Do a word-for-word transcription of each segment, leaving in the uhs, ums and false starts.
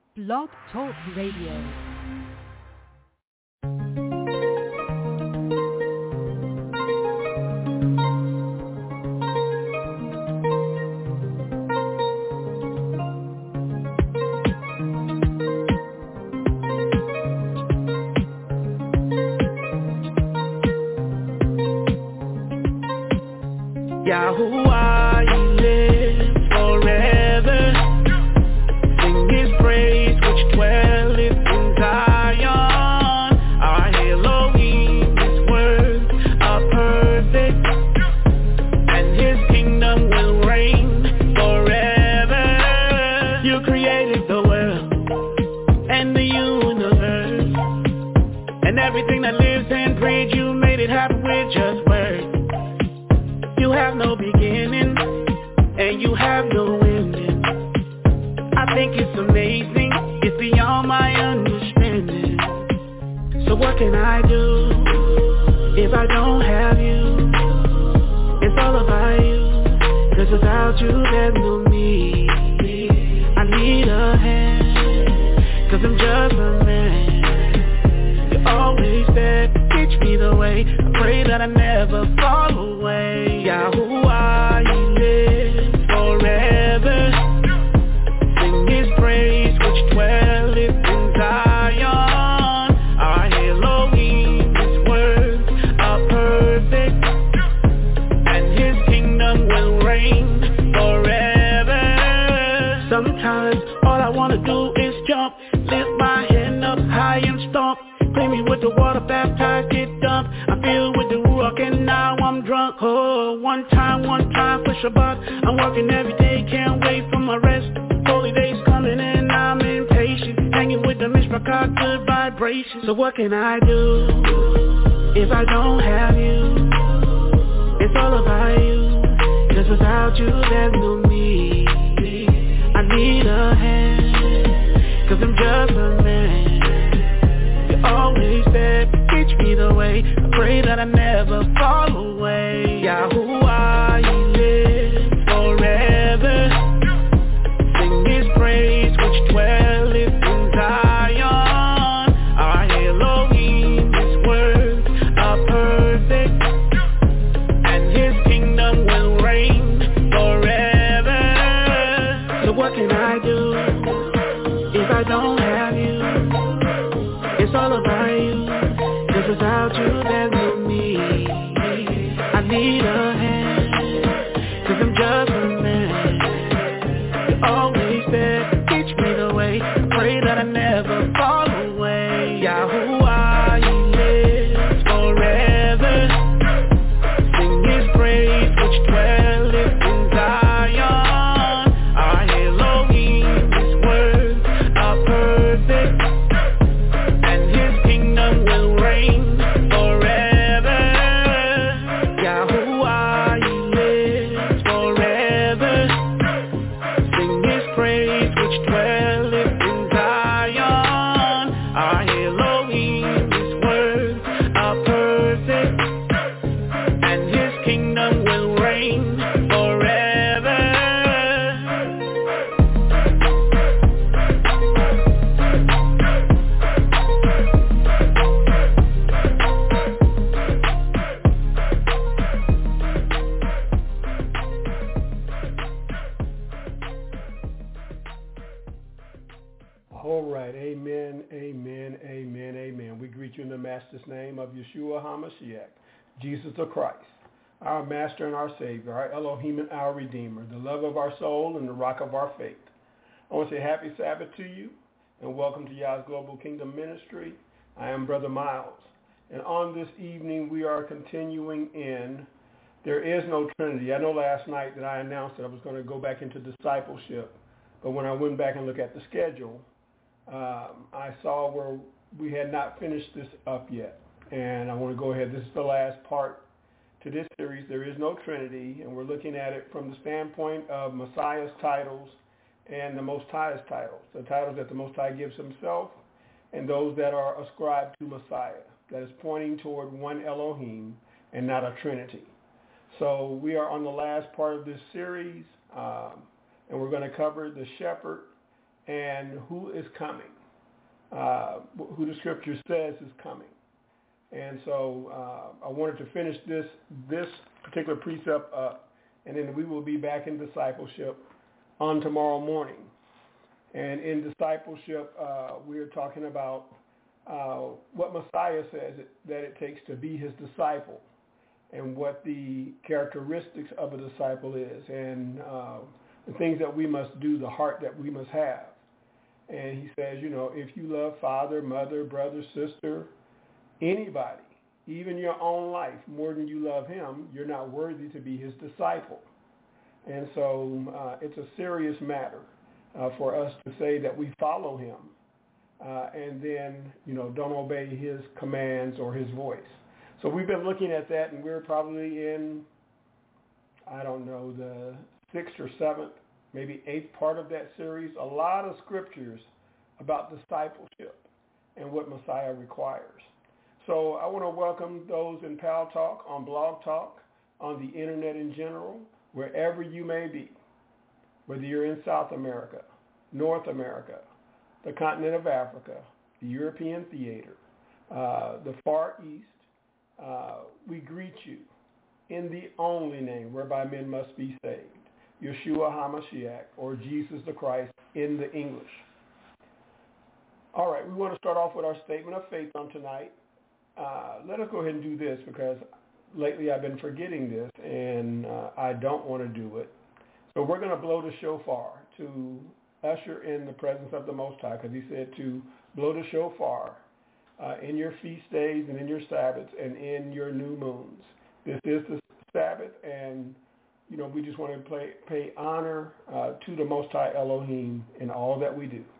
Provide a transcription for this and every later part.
Blog Talk Radio. Yahuwah, you live forever. Sing his praise which dwelleth in Zion. Our Elohim, his words are perfect, and his kingdom will reign forever. You created the world and the universe, and everything that lives and breathes. You made it happen with just words. You have no beginning, and you have no ending. I think it's amazing, it's beyond my understanding. So what can I do if I don't have you? It's all about you, 'cause without you there's no me. I need a hand, 'cause I'm just a man. You're always there, teach me the way. I pray that I never fall away. Yahuwah, you live forever. Sing his praise which dwelleth in Zion. Our Elohim, his words are perfect, and his kingdom will reign forever. Sometimes all I wanna do is jump, lift my hand up high and stomp. Clean me with the water, baptized, get dumped. I feel with the Ruach and now I'm drunk. Oh, one time, one time for Shabbat. I'm working every day, can't wait for my rest. Holy days coming and I'm impatient. Hanging with the Mishpachah, good vibrations. So what can I do if I don't have you? It's all about you, 'cause without you there's no me. I need a hand, 'cause I'm just a man. Always there, teach me the way. I pray that I never fall away. Yahuwah, you live forever. Sing his praise which dwelleth in Zion. Our Elohim, his words are perfect, and his kingdom will reign forever. So what can I do if I don't have you? It's all about you, 'cause without you there's no me. I need a hand, 'cause I'm just a man. You're always there, teach me the way. I pray that I never fall away. Yahuwah, you live forever. Sing his praise which dwelleth in Zion. Our Elohim, his words are perfect, will reign forever. Yahuwah, you live forever. Sing his praise which dwelleth in Zion. Our Elohim, his words are perfect, and his kingdom will reign forever. All right, amen, amen, amen, amen. We greet you in the Master's name of Yeshua HaMashiach, Jesus the Christ, our Master and our Savior, our Elohim and our Redeemer, the love of our soul and the rock of our faith. I want to say happy Sabbath to you and welcome to Yah's Global Kingdom Ministry. I am Brother Miles, and on this evening we are continuing in There Is No Trinity. I know last night that I announced that I was going to go back into discipleship, but when I went back and looked at the schedule, Um, I saw where we had not finished this up yet, and I want to go ahead. This is the last part to this series, There Is No Trinity, and we're looking at it from the standpoint of Messiah's titles and the Most High's titles, the titles that the Most High gives himself and those that are ascribed to Messiah, that is pointing toward one Elohim and not a Trinity. So we are on the last part of this series, um, and we're going to cover the shepherd and who is coming, uh, who the scripture says is coming. And so uh, I wanted to finish this this particular precept up, and then we will be back in discipleship on tomorrow morning. And in discipleship, uh, we are talking about uh, what Messiah says it, that it takes to be his disciple, and what the characteristics of a disciple is, and uh, the things that we must do, the heart that we must have. And he says, you know, if you love father, mother, brother, sister, anybody, even your own life, more than you love him, you're not worthy to be his disciple. And so uh, it's a serious matter uh, for us to say that we follow him uh, and then, you know, don't obey his commands or his voice. So we've been looking at that, and we're probably in, I don't know, the sixth or seventh, maybe eighth part of that series. A lot of scriptures about discipleship and what Messiah requires. So I want to welcome those in Pal Talk, on Blog Talk, on the internet in general, wherever you may be, whether you're in South America, North America, the continent of Africa, the European theater, uh, the Far East. Uh, we greet you in the only name whereby men must be saved, Yeshua HaMashiach, or Jesus the Christ in the English. All right, we want to start off with our statement of faith on tonight. Uh, let us go ahead and do this, because lately I've been forgetting this, and uh, I don't want to do it. So we're going to blow the shofar to usher in the presence of the Most High, because he said to blow the shofar uh, in your feast days and in your Sabbaths and in your new moons. This is the Sabbath, and you know we just want to play, pay honor uh, to the Most High Elohim in all that we do.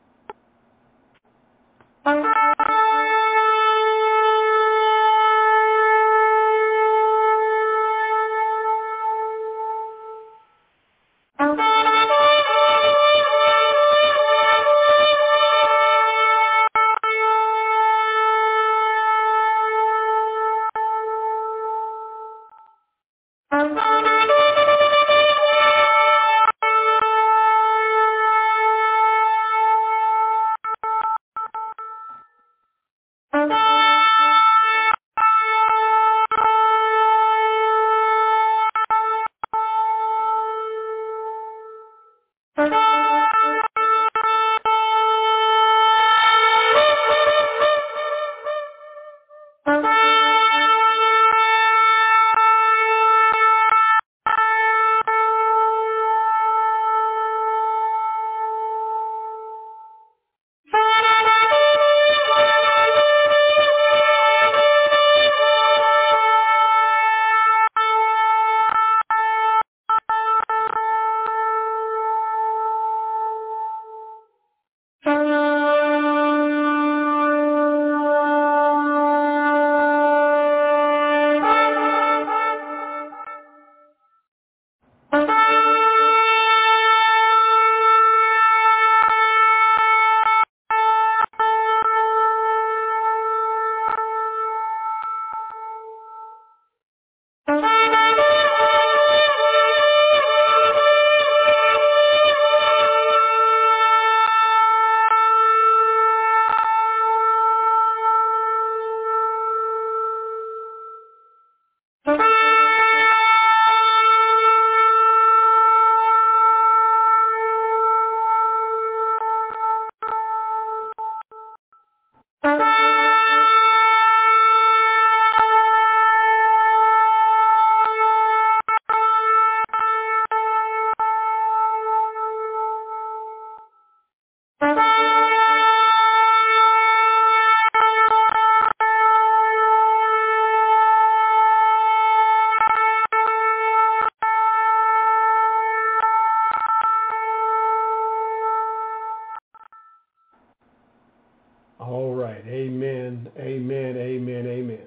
All right. Amen. Amen. Amen. Amen.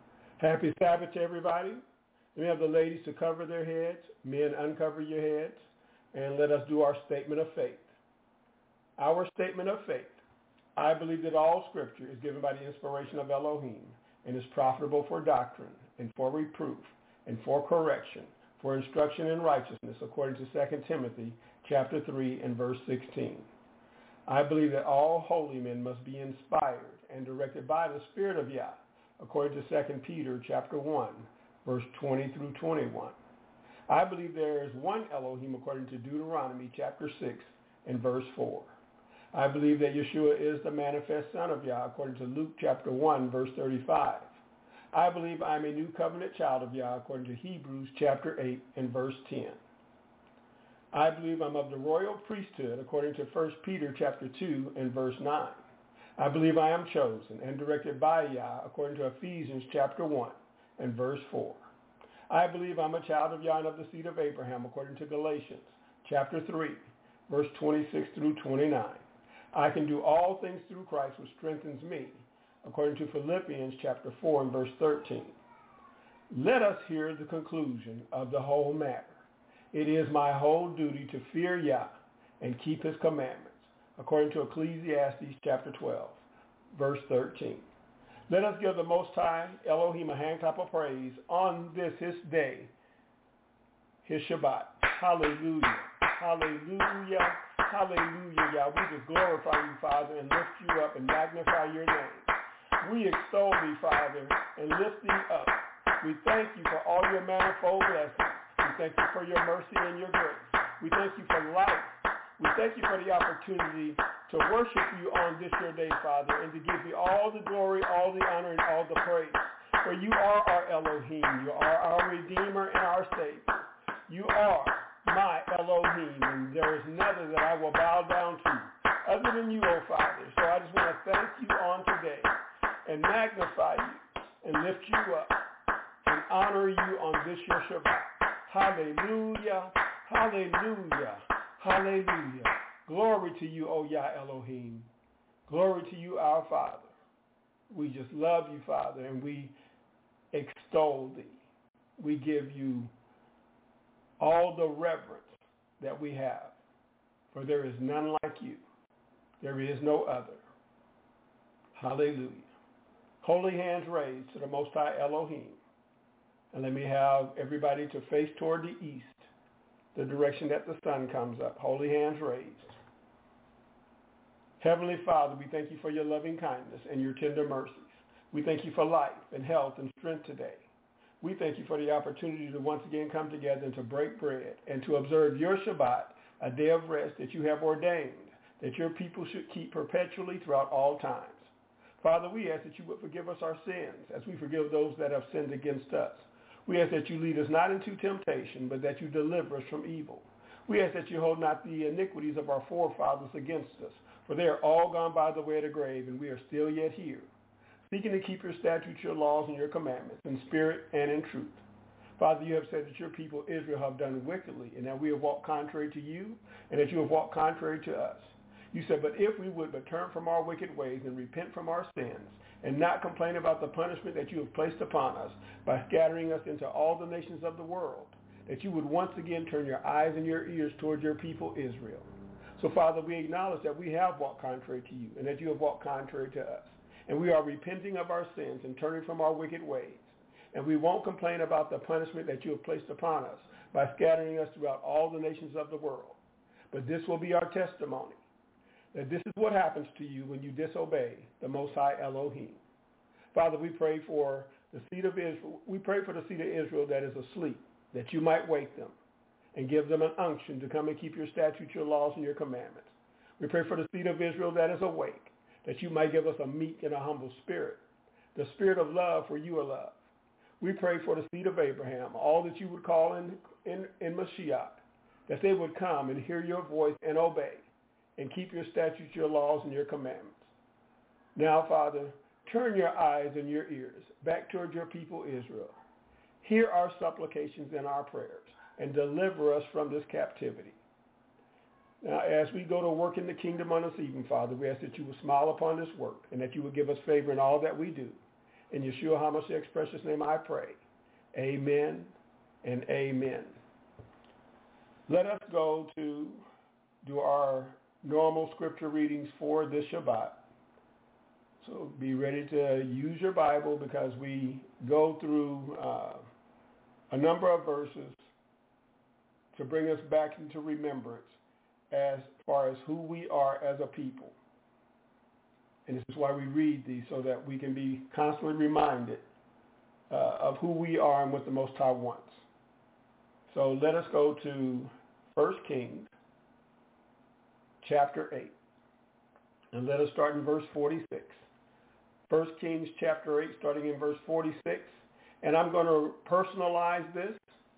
Happy Sabbath to everybody. We have the ladies to cover their heads. Men, uncover your heads. And let us do our statement of faith. Our statement of faith. I believe that all Scripture is given by the inspiration of Elohim and is profitable for doctrine and for reproof and for correction, for instruction in righteousness, according to Second Timothy chapter three and verse sixteen. I believe that all holy men must be inspired and directed by the Spirit of Yah, according to Second Peter chapter one, verse twenty through twenty-one. I believe there is one Elohim according to Deuteronomy chapter six and verse four. I believe that Yeshua is the manifest Son of Yah according to Luke chapter one, verse thirty-five. I believe I am a new covenant child of Yah according to Hebrews chapter eight and verse ten. I believe I'm of the royal priesthood according to First Peter chapter two and verse nine. I believe I am chosen and directed by Yah according to Ephesians chapter one and verse four. I believe I'm a child of Yah and of the seed of Abraham according to Galatians chapter three, verse twenty-six through twenty-nine. I can do all things through Christ which strengthens me according to Philippians chapter four and verse thirteen. Let us hear the conclusion of the whole matter. It is my whole duty to fear Yah and keep his commandments, according to Ecclesiastes chapter twelve, verse thirteen. Let us give the Most High Elohim a hand clap of praise on this his day, his Shabbat. Hallelujah, hallelujah, hallelujah, Yah. We just glorify you, Father, and lift you up and magnify your name. We extol thee, Father, and lift thee up. We thank you for all your manifold blessings. We thank you for your mercy and your grace. We thank you for life. We thank you for the opportunity to worship you on this your day, Father, and to give you all the glory, all the honor, and all the praise. For you are our Elohim. You are our Redeemer and our Savior. You are my Elohim, and there is none that I will bow down to other than you, O Father. So I just want to thank you on today and magnify you and lift you up and honor you on this your Shabbat. Hallelujah, hallelujah, hallelujah. Glory to you, O Yah Elohim. Glory to you, our Father. We just love you, Father, and we extol thee. We give you all the reverence that we have, for there is none like you. There is no other. Hallelujah. Holy hands raised to the Most High Elohim. And let me have everybody to face toward the east, the direction that the sun comes up. Holy hands raised. Heavenly Father, we thank you for your loving kindness and your tender mercies. We thank you for life and health and strength today. We thank you for the opportunity to once again come together and to break bread and to observe your Shabbat, a day of rest that you have ordained, that your people should keep perpetually throughout all times. Father, we ask that you would forgive us our sins as we forgive those that have sinned against us. We ask that you lead us not into temptation, but that you deliver us from evil. We ask that you hold not the iniquities of our forefathers against us, for they are all gone by the way of the grave, and we are still yet here, seeking to keep your statutes, your laws, and your commandments in spirit and in truth. Father, you have said that your people Israel have done wickedly, and that we have walked contrary to you, and that you have walked contrary to us. You said, but if we would but turn from our wicked ways and repent from our sins, and not complain about the punishment that you have placed upon us by scattering us into all the nations of the world, that you would once again turn your eyes and your ears toward your people Israel. So, Father, we acknowledge that we have walked contrary to you, and that you have walked contrary to us. And we are repenting of our sins and turning from our wicked ways. And we won't complain about the punishment that you have placed upon us by scattering us throughout all the nations of the world. But this will be our testimony, that this is what happens to you when you disobey the Most High Elohim. Father, we pray for the seed of Israel. We pray for the seed of Israel that is asleep, that you might wake them and give them an unction to come and keep your statutes, your laws, and your commandments. We pray for the seed of Israel that is awake, that you might give us a meek and a humble spirit, the spirit of love, for you are love. We pray for the seed of Abraham, all that you would call in, in, in Mashiach, that they would come and hear your voice and obey and keep your statutes, your laws, and your commandments. Now, Father, turn your eyes and your ears back toward your people Israel. Hear our supplications and our prayers, and deliver us from this captivity. Now, as we go to work in the kingdom on this evening, Father, we ask that you will smile upon this work, and that you will give us favor in all that we do. In Yeshua HaMashiach's precious name I pray. Amen and amen. Let us go to do our normal scripture readings for this Shabbat. So be ready to use your Bible, because we go through uh, a number of verses to bring us back into remembrance as far as who we are as a people. And this is why we read these, so that we can be constantly reminded uh, of who we are and what the Most High wants. So let us go to First Kings chapter eight. And let us start in verse forty-six. First Kings chapter eight, starting in verse forty-six. And I'm going to personalize this.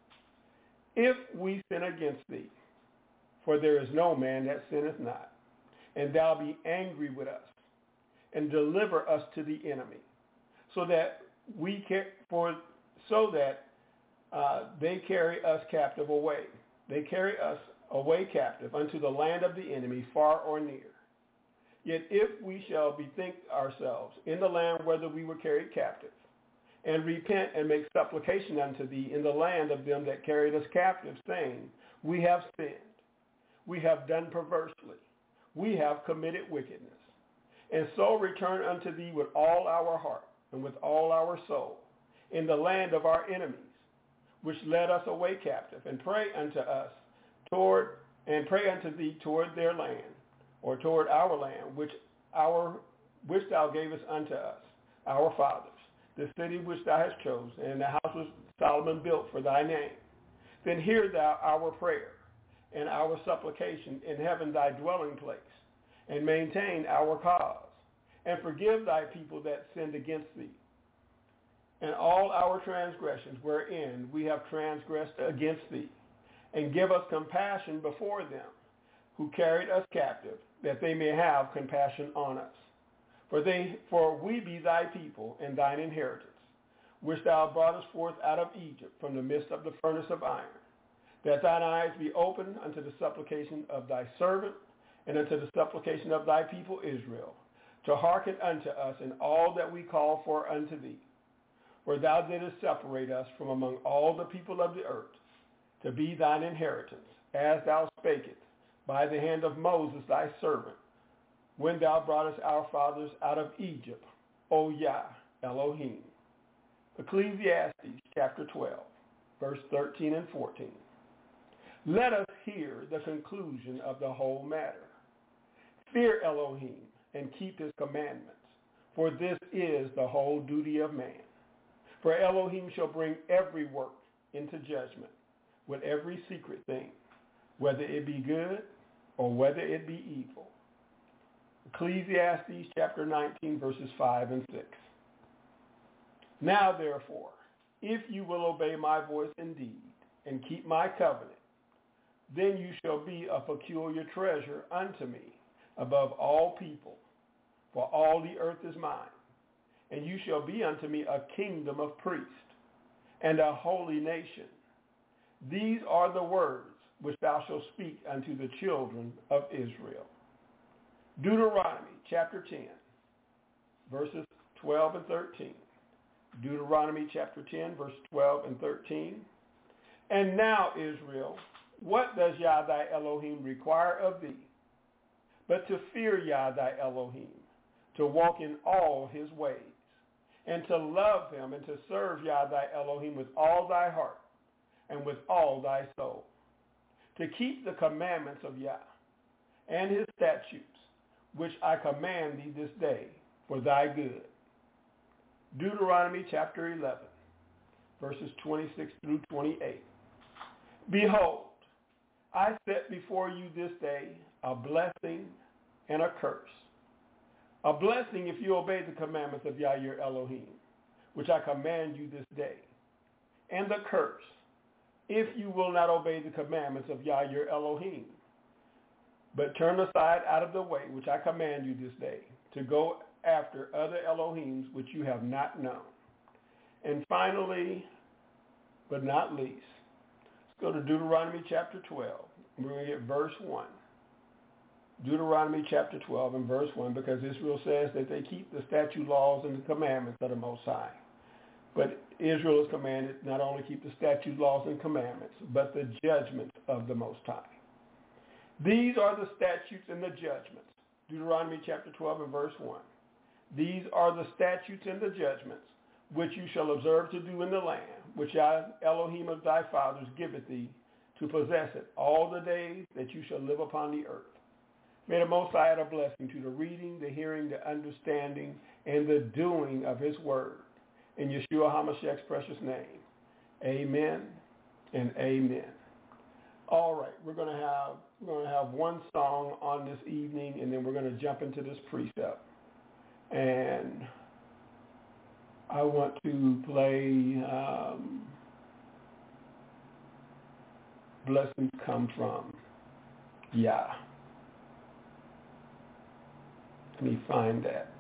If we sin against thee, for there is no man that sinneth not, and thou be angry with us, and deliver us to the enemy, so that we can, for so that uh, they carry us captive away. They carry us away captive unto the land of the enemy, far or near. Yet if we shall bethink ourselves in the land whither we were carried captive, and repent and make supplication unto thee in the land of them that carried us captive, saying, we have sinned, we have done perversely, we have committed wickedness, and so return unto thee with all our heart and with all our soul in the land of our enemies, which led us away captive, and pray unto us toward and pray unto thee toward their land, or toward our land, which our which thou gavest unto us, our fathers, the city which thou hast chosen, and the house which Solomon built for thy name. Then hear thou our prayer and our supplication in heaven thy dwelling place, and maintain our cause, and forgive thy people that sinned against thee, and all our transgressions wherein we have transgressed against thee, and give us compassion before them who carried us captive, that they may have compassion on us. For they, for we be thy people and thine inheritance, which thou broughtest forth out of Egypt from the midst of the furnace of iron, that thine eyes be opened unto the supplication of thy servant, and unto the supplication of thy people Israel, to hearken unto us in all that we call for unto thee. For thou didst separate us from among all the people of the earth, to be thine inheritance, as thou spakest by the hand of Moses thy servant, when thou broughtest our fathers out of Egypt, O Yah, Elohim. Ecclesiastes chapter twelve, verse thirteen and fourteen. Let us hear the conclusion of the whole matter. Fear Elohim and keep his commandments, for this is the whole duty of man. For Elohim shall bring every work into judgment with every secret thing, whether it be good or whether it be evil. Ecclesiastes chapter nineteen, verses five and six. Now therefore, if you will obey my voice indeed, and keep my covenant, then you shall be a peculiar treasure unto me above all people, for all the earth is mine. And you shall be unto me a kingdom of priests, and a holy nation. These are the words which thou shalt speak unto the children of Israel. Deuteronomy chapter ten, verses twelve and thirteen. Deuteronomy chapter ten, verse twelve and thirteen. And now, Israel, what does Yah thy Elohim require of thee? But to fear Yah thy Elohim, to walk in all his ways, and to love him, and to serve Yah thy Elohim with all thy heart, and with all thy soul, to keep the commandments of Yah, and his statutes, which I command thee this day for thy good. Deuteronomy chapter eleven, verses twenty-six through twenty-eight. Behold, I set before you this day a blessing and a curse. A blessing if you obey the commandments of Yah your Elohim, which I command you this day. And the curse, if you will not obey the commandments of Yah your Elohim, but turn aside out of the way which I command you this day, to go after other Elohims which you have not known. And finally, but not least, let's go to Deuteronomy chapter twelve. We're going to get verse one. Deuteronomy chapter twelve and verse one, because Israel says that they keep the statute, laws, and the commandments of the Most High. But Israel is commanded not only keep the statute, laws, and commandments, but the judgments of the Most High. These are the statutes and the judgments. Deuteronomy chapter twelve and verse one. These are the statutes and the judgments which you shall observe to do in the land, which I, Elohim of thy fathers, giveth thee to possess it all the days that you shall live upon the earth. May the Most High add a blessing to the reading, the hearing, the understanding, and the doing of his word. In Yeshua HaMashiach's precious name, amen and amen. All right, we're going to have we're going to have one song on this evening, and then we're going to jump into this precept. And I want to play um, Blessings Come From Yah. Let me find that.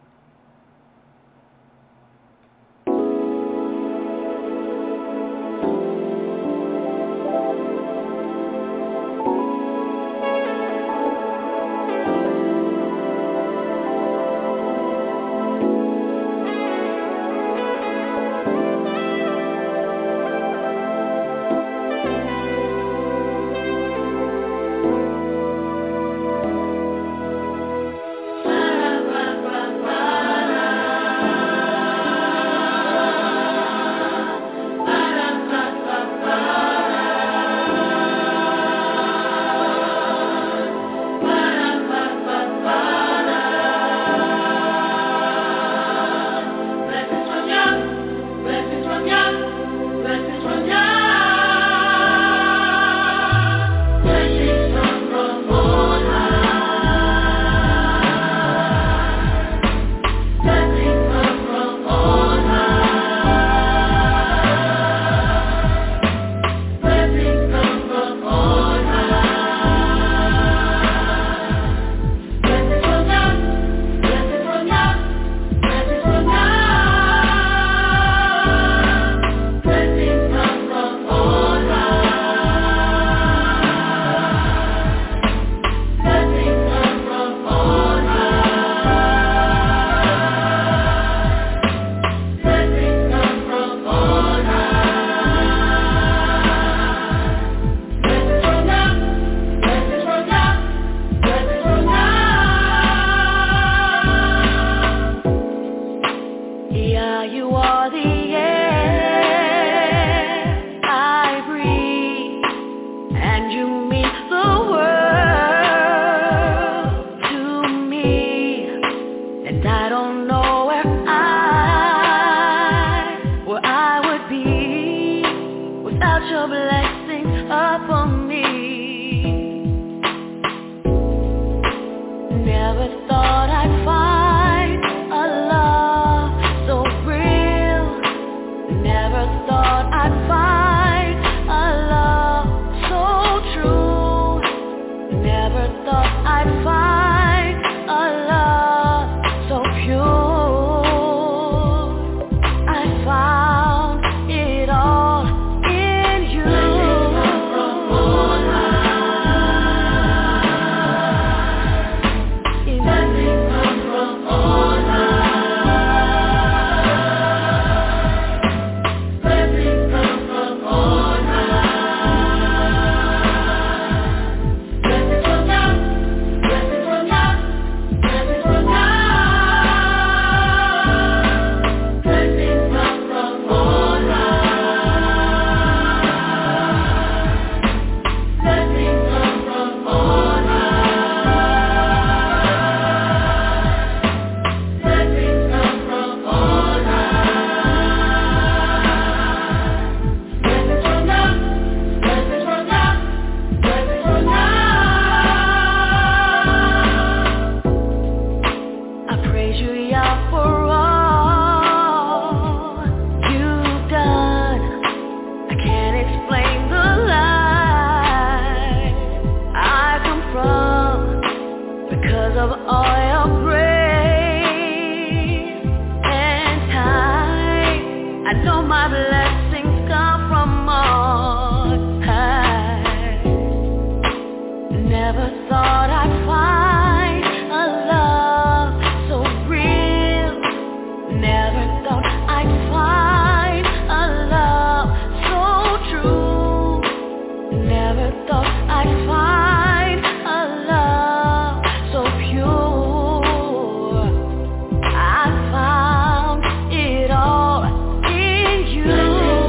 I found it all in you.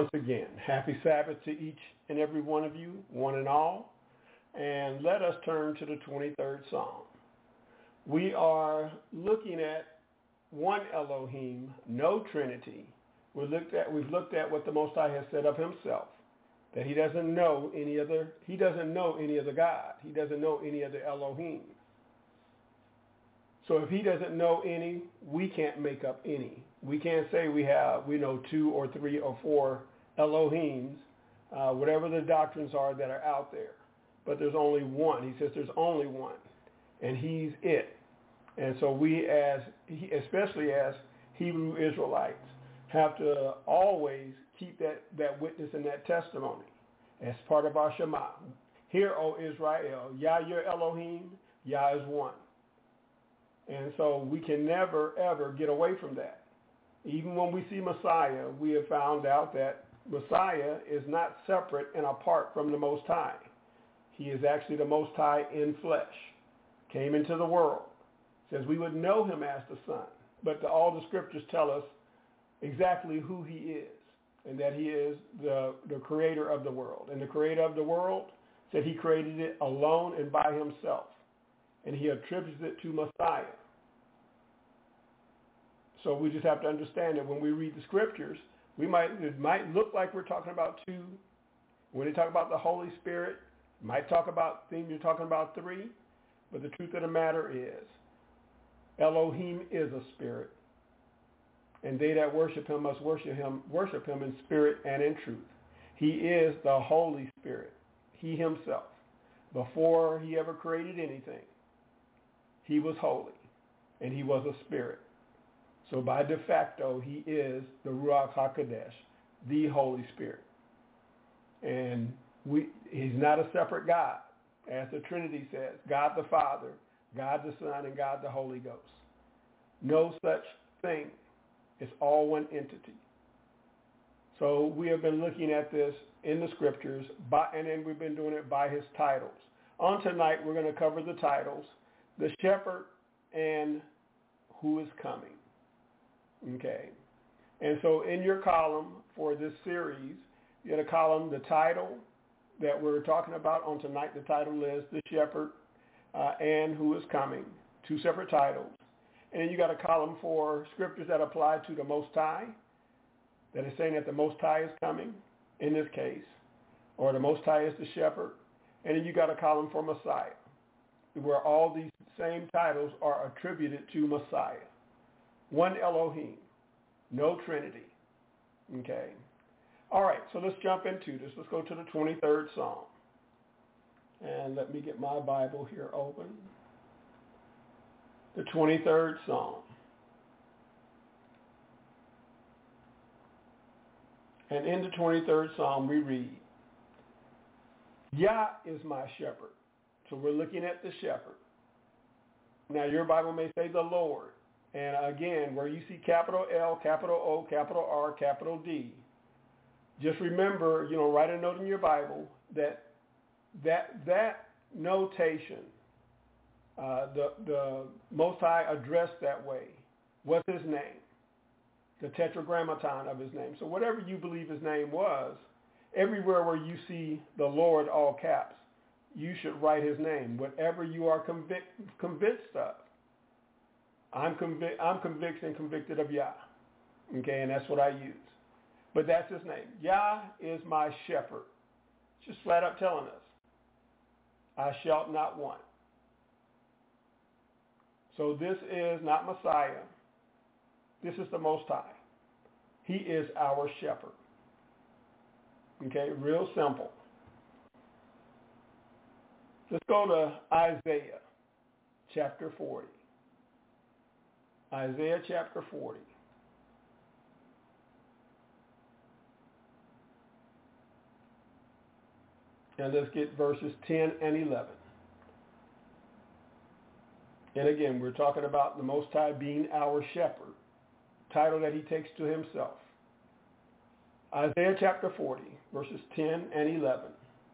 once again, happy Sabbath to each and every one of you, one and all. And let us turn to the twenty-third Psalm. We are looking at one Elohim, no Trinity. We looked at, we've looked at what the Most High has said of himself, that he doesn't know any other, he doesn't know any other God. He doesn't know any other Elohim. So if he doesn't know any, we can't make up any. We can't say we have, we know two or three or four Elohims, uh, whatever the doctrines are that are out there. But there's only one. He says there's only one, and he's it. And so we, as especially as Hebrew Israelites, have to always keep that, that witness and that testimony as part of our Shema. Hear, O Israel, Yah your Elohim, Yah is one. And so we can never, ever get away from that. Even when we see Messiah, we have found out that Messiah is not separate and apart from the Most High. He is actually the Most High in flesh, came into the world. Says we would know him as the Son. But the, all the scriptures tell us exactly who he is, and that he is the, the creator of the world. And the creator of the world said he created it alone and by himself. And he attributes it to Messiah. So we just have to understand that when we read the scriptures, we might it might look like we're talking about two. When they talk about the Holy Spirit, might talk about things you're talking about three, but the truth of the matter is, Elohim is a spirit, and they that worship him must worship him, worship him in spirit and in truth. He is the Holy Spirit, he himself. Before he ever created anything, he was holy, and he was a spirit. So by de facto, he is the Ruach HaKodesh, the Holy Spirit. And we, he's not a separate God, as the Trinity says, God the Father, God the Son, and God the Holy Ghost. No such thing. It's all one entity. So we have been looking at this in the scriptures, by, and then we've been doing it by his titles. On tonight, we're going to cover the titles, the shepherd and who is coming. Okay. And so in your column for this series, you got a column, the title that we're talking about on tonight. The title is The Shepherd uh, and Who is Coming, two separate titles. And then you got a column for scriptures that apply to the Most High, that is saying that the Most High is coming in this case, or the Most High is the shepherd. And then you got a column for Messiah, where all these same titles are attributed to Messiah. One Elohim, no Trinity. Okay. All right, so let's jump into this. Let's go to the twenty-third Psalm. And let me get my Bible here open. The twenty-third Psalm. And in the twenty-third Psalm we read, Yah is my shepherd. So we're looking at the shepherd. Now your Bible may say the Lord. And again, where you see capital L, capital O, capital R, capital D, just remember, you know, write a note in your Bible that that that notation, uh, the the Most High addressed that way, was his name, the tetragrammaton of his name. So whatever you believe his name was, everywhere where you see the Lord all caps, you should write his name, whatever you are convic- convinced of. I'm, convic- I'm convicted and convicted of Yah. Okay, and that's what I use. But that's his name. Yah is my shepherd. Just flat up telling us, I shall not want. So this is not Messiah. This is the Most High. He is our shepherd. Okay, real simple. Let's go to Isaiah chapter forty. Isaiah chapter forty. And let's get verses ten and eleven. And again, we're talking about the Most High being our shepherd, title that he takes to himself. Isaiah chapter forty, verses ten and eleven.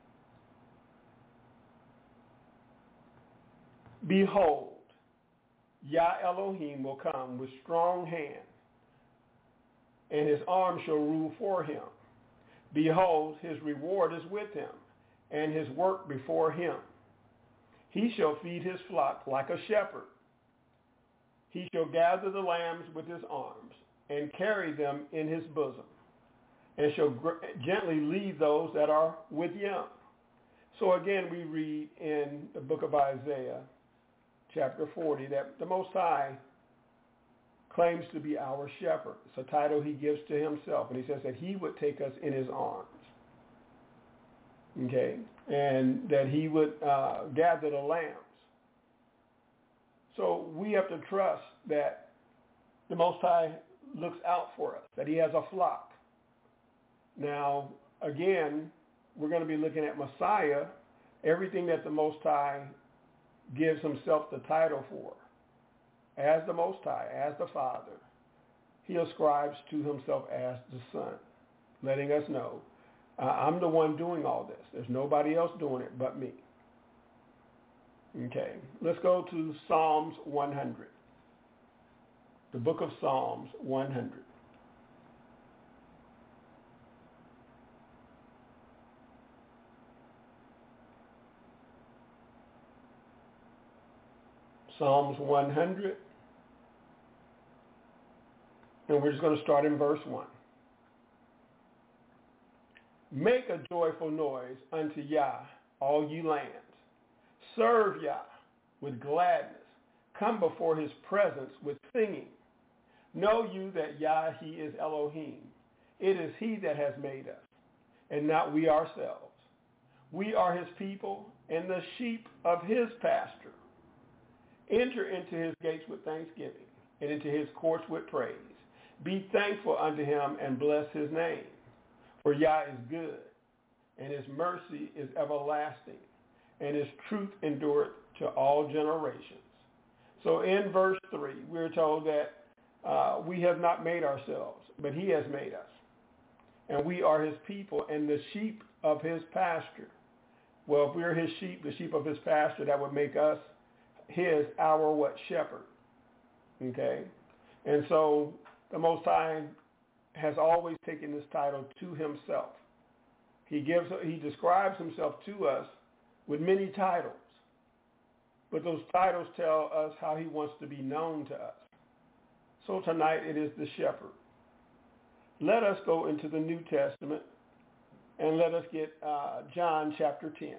Behold, Yah Elohim will come with strong hand, and his arm shall rule for him. Behold, his reward is with him, and his work before him. He shall feed his flock like a shepherd. He shall gather the lambs with his arms, and carry them in his bosom, and shall gr- gently lead those that are with young. So again, we read in the book of Isaiah, chapter forty, that the Most High claims to be our shepherd. It's a title he gives to himself, and he says that he would take us in his arms, okay, and that he would uh, gather the lambs. So we have to trust that the Most High looks out for us, that he has a flock. Now, again, we're going to be looking at Messiah, everything that the Most High gives himself the title for. As the Most High, as the Father, he ascribes to himself as the Son, letting us know, uh, I'm the one doing all this. There's nobody else doing it but me. Okay, let's go to Psalms one hundred. The book of Psalms one hundred. Psalms one hundred. And we're just going to start in verse one. Make a joyful noise unto Yah, all ye lands. Serve Yah with gladness. Come before his presence with singing. Know you that Yah, he is Elohim. It is he that has made us, and not we ourselves. We are his people and the sheep of his pasture. Enter into his gates with thanksgiving, and into his courts with praise. Be thankful unto him and bless his name. For Yah is good, and his mercy is everlasting, and his truth endureth to all generations. So in verse three, we're told that uh, we have not made ourselves, but he has made us. And we are his people and the sheep of his pasture. Well, if we're his sheep, the sheep of his pasture, that would make us his, our what? Shepherd. Okay? And so the Most High has always taken this title to himself. He gives, he describes himself to us with many titles. But those titles tell us how he wants to be known to us. So tonight it is the shepherd. Let us go into the New Testament and let us get uh, John chapter ten.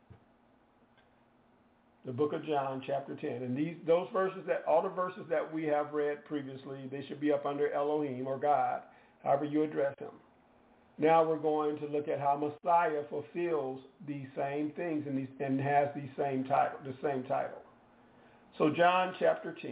The book of John chapter ten. And these those verses, that all the verses that we have read previously, they should be up under Elohim or God, however you address him. Now we're going to look at how Messiah fulfills these same things and, these, and has the same title, the same title. So John chapter ten.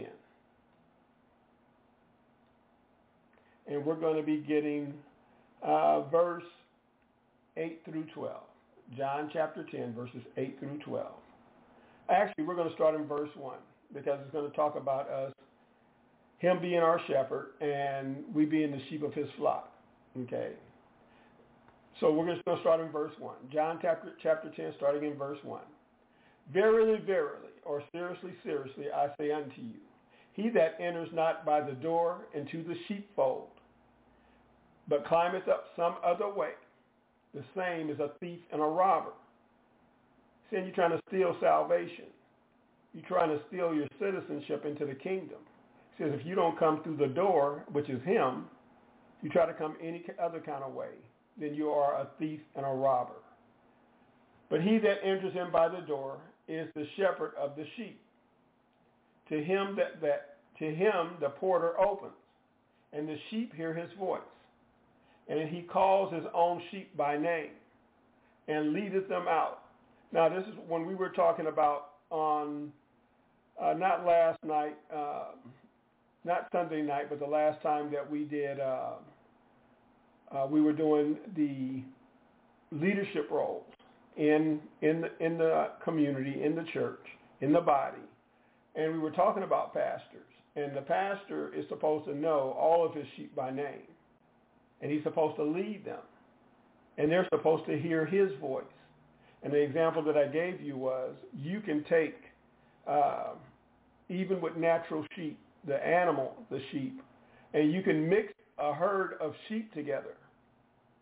And we're going to be getting uh, verse eight through twelve. John chapter ten, verses eight through twelve. Actually, we're going to start in verse one because it's going to talk about us, him being our shepherd, and we being the sheep of his flock. Okay. So we're just going to start in verse one. John chapter, chapter ten, starting in verse one. Verily, verily, or seriously, seriously, I say unto you, he that enters not by the door into the sheepfold, but climbeth up some other way, the same is a thief and a robber. Saying you're trying to steal salvation. You're trying to steal your citizenship into the kingdom. He says if you don't come through the door, which is him, you try to come any other kind of way, then you are a thief and a robber. But he that enters in by the door is the shepherd of the sheep. To him that, that to him the porter opens, and the sheep hear his voice. And he calls his own sheep by name, and leadeth them out. Now, this is when we were talking about on, uh, not last night, uh, not Sunday night, but the last time that we did, uh, uh, we were doing the leadership roles in in the, in the community, in the church, in the body. And we were talking about pastors. And the pastor is supposed to know all of his sheep by name. And he's supposed to lead them. And they're supposed to hear his voice. And the example that I gave you was you can take, uh, even with natural sheep, the animal, the sheep, and you can mix a herd of sheep together.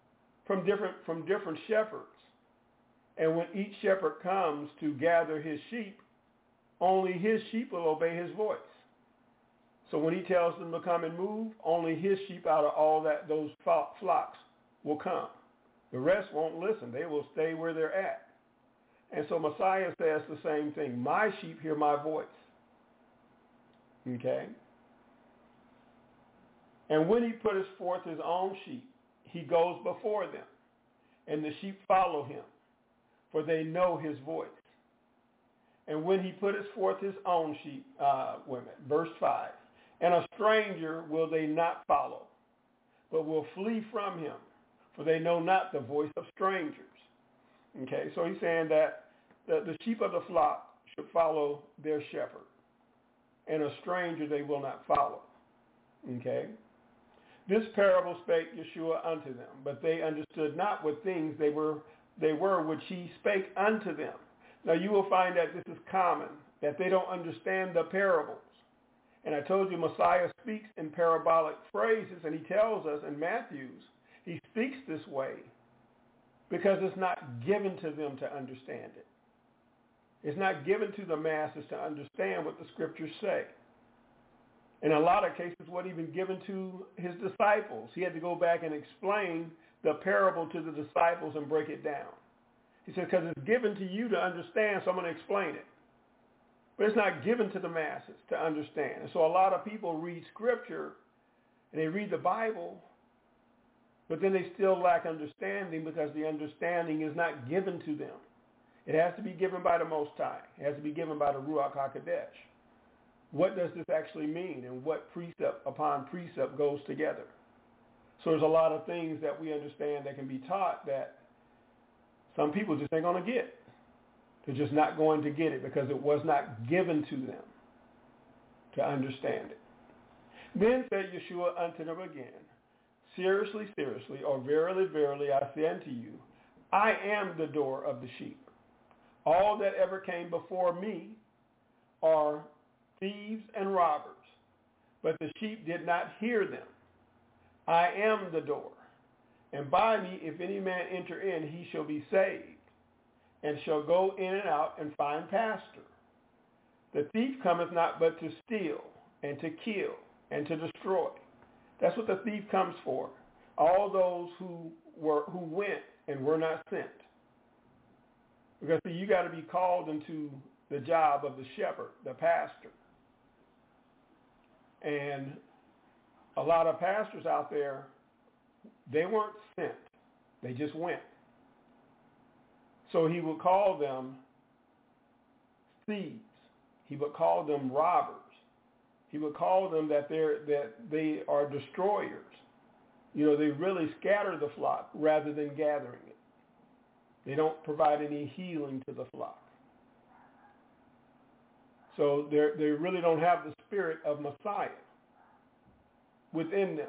from different from different shepherds. And when each shepherd comes to gather his sheep, only his sheep will obey his voice. So when he tells them to come and move, only his sheep out of all that those flocks will come. The rest won't listen. They will stay where they're at. And so Messiah says the same thing. My sheep hear my voice. Okay? And when he putteth forth his own sheep, he goes before them, and the sheep follow him, for they know his voice. And when he putteth forth his own sheep, uh, wait a minute, verse five, and a stranger will they not follow, but will flee from him, for they know not the voice of strangers. Okay, so he's saying that the, the sheep of the flock should follow their shepherd, and a stranger they will not follow. Okay? This parable spake Yeshua unto them, but they understood not what things they were they were which he spake unto them. Now you will find that this is common, that they don't understand the parables. And I told you Messiah speaks in parabolic phrases, and he tells us in Matthew's, he speaks this way because it's not given to them to understand it. It's not given to the masses to understand what the scriptures say. In a lot of cases, what even given to his disciples. He had to go back and explain the parable to the disciples and break it down. He said, because it's given to you to understand, so I'm going to explain it. But it's not given to the masses to understand. And so a lot of people read scripture and they read the Bible, but then they still lack understanding because the understanding is not given to them. It has to be given by the Most High. It has to be given by the Ruach HaKodesh. What does this actually mean, and what precept upon precept goes together? So there's a lot of things that we understand that can be taught that some people just ain't going to get. They're just not going to get it because it was not given to them to understand it. Then said Yeshua unto them again, seriously, seriously, or verily, verily, I say unto you, I am the door of the sheep. All that ever came before me are thieves and robbers, but the sheep did not hear them. I am the door, and by me if any man enter in, he shall be saved, and shall go in and out and find pasture. The thief cometh not but to steal, and to kill, and to destroy. That's what the thief comes for. All those who were who went and were not sent. Because see, you got to be called into the job of the shepherd, the pastor. And a lot of pastors out there, they weren't sent. They just went. So he would call them thieves. He would call them robbers. He would call them that they're that they are destroyers. You know, they really scatter the flock rather than gathering it. They don't provide any healing to the flock. So they they really don't have the spirit of Messiah within them.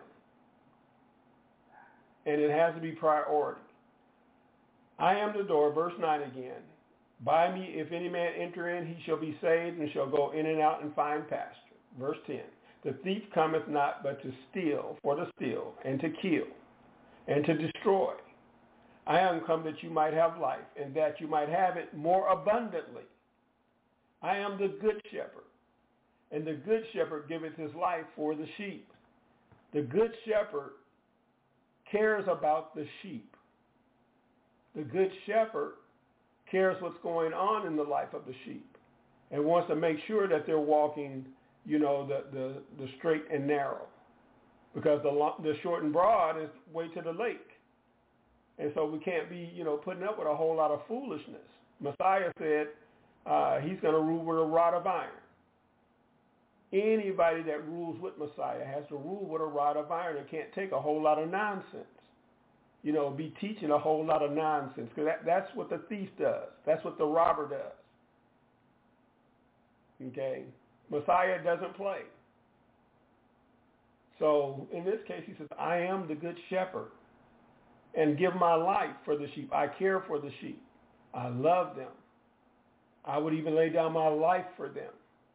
And it has to be priority. I am the door, verse nine again. By me, if any man enter in, he shall be saved and shall go in and out and find pasture. Verse ten. The thief cometh not but to steal, for to steal, and to kill, and to destroy. I am come that you might have life, and that you might have it more abundantly. I am the good shepherd, and the good shepherd giveth his life for the sheep. The good shepherd cares about the sheep. The good shepherd cares what's going on in the life of the sheep and wants to make sure that they're walking, you know, the, the, the straight and narrow. Because the, the short and broad is way to the lake. And so we can't be, you know, putting up with a whole lot of foolishness. Messiah said uh, he's going to rule with a rod of iron. Anybody that rules with Messiah has to rule with a rod of iron and can't take a whole lot of nonsense. You know, be teaching a whole lot of nonsense. Because that, that's what the thief does. That's what the robber does. Okay? Messiah doesn't play. So in this case, he says, I am the good shepherd and give my life for the sheep. I care for the sheep. I love them. I would even lay down my life for them.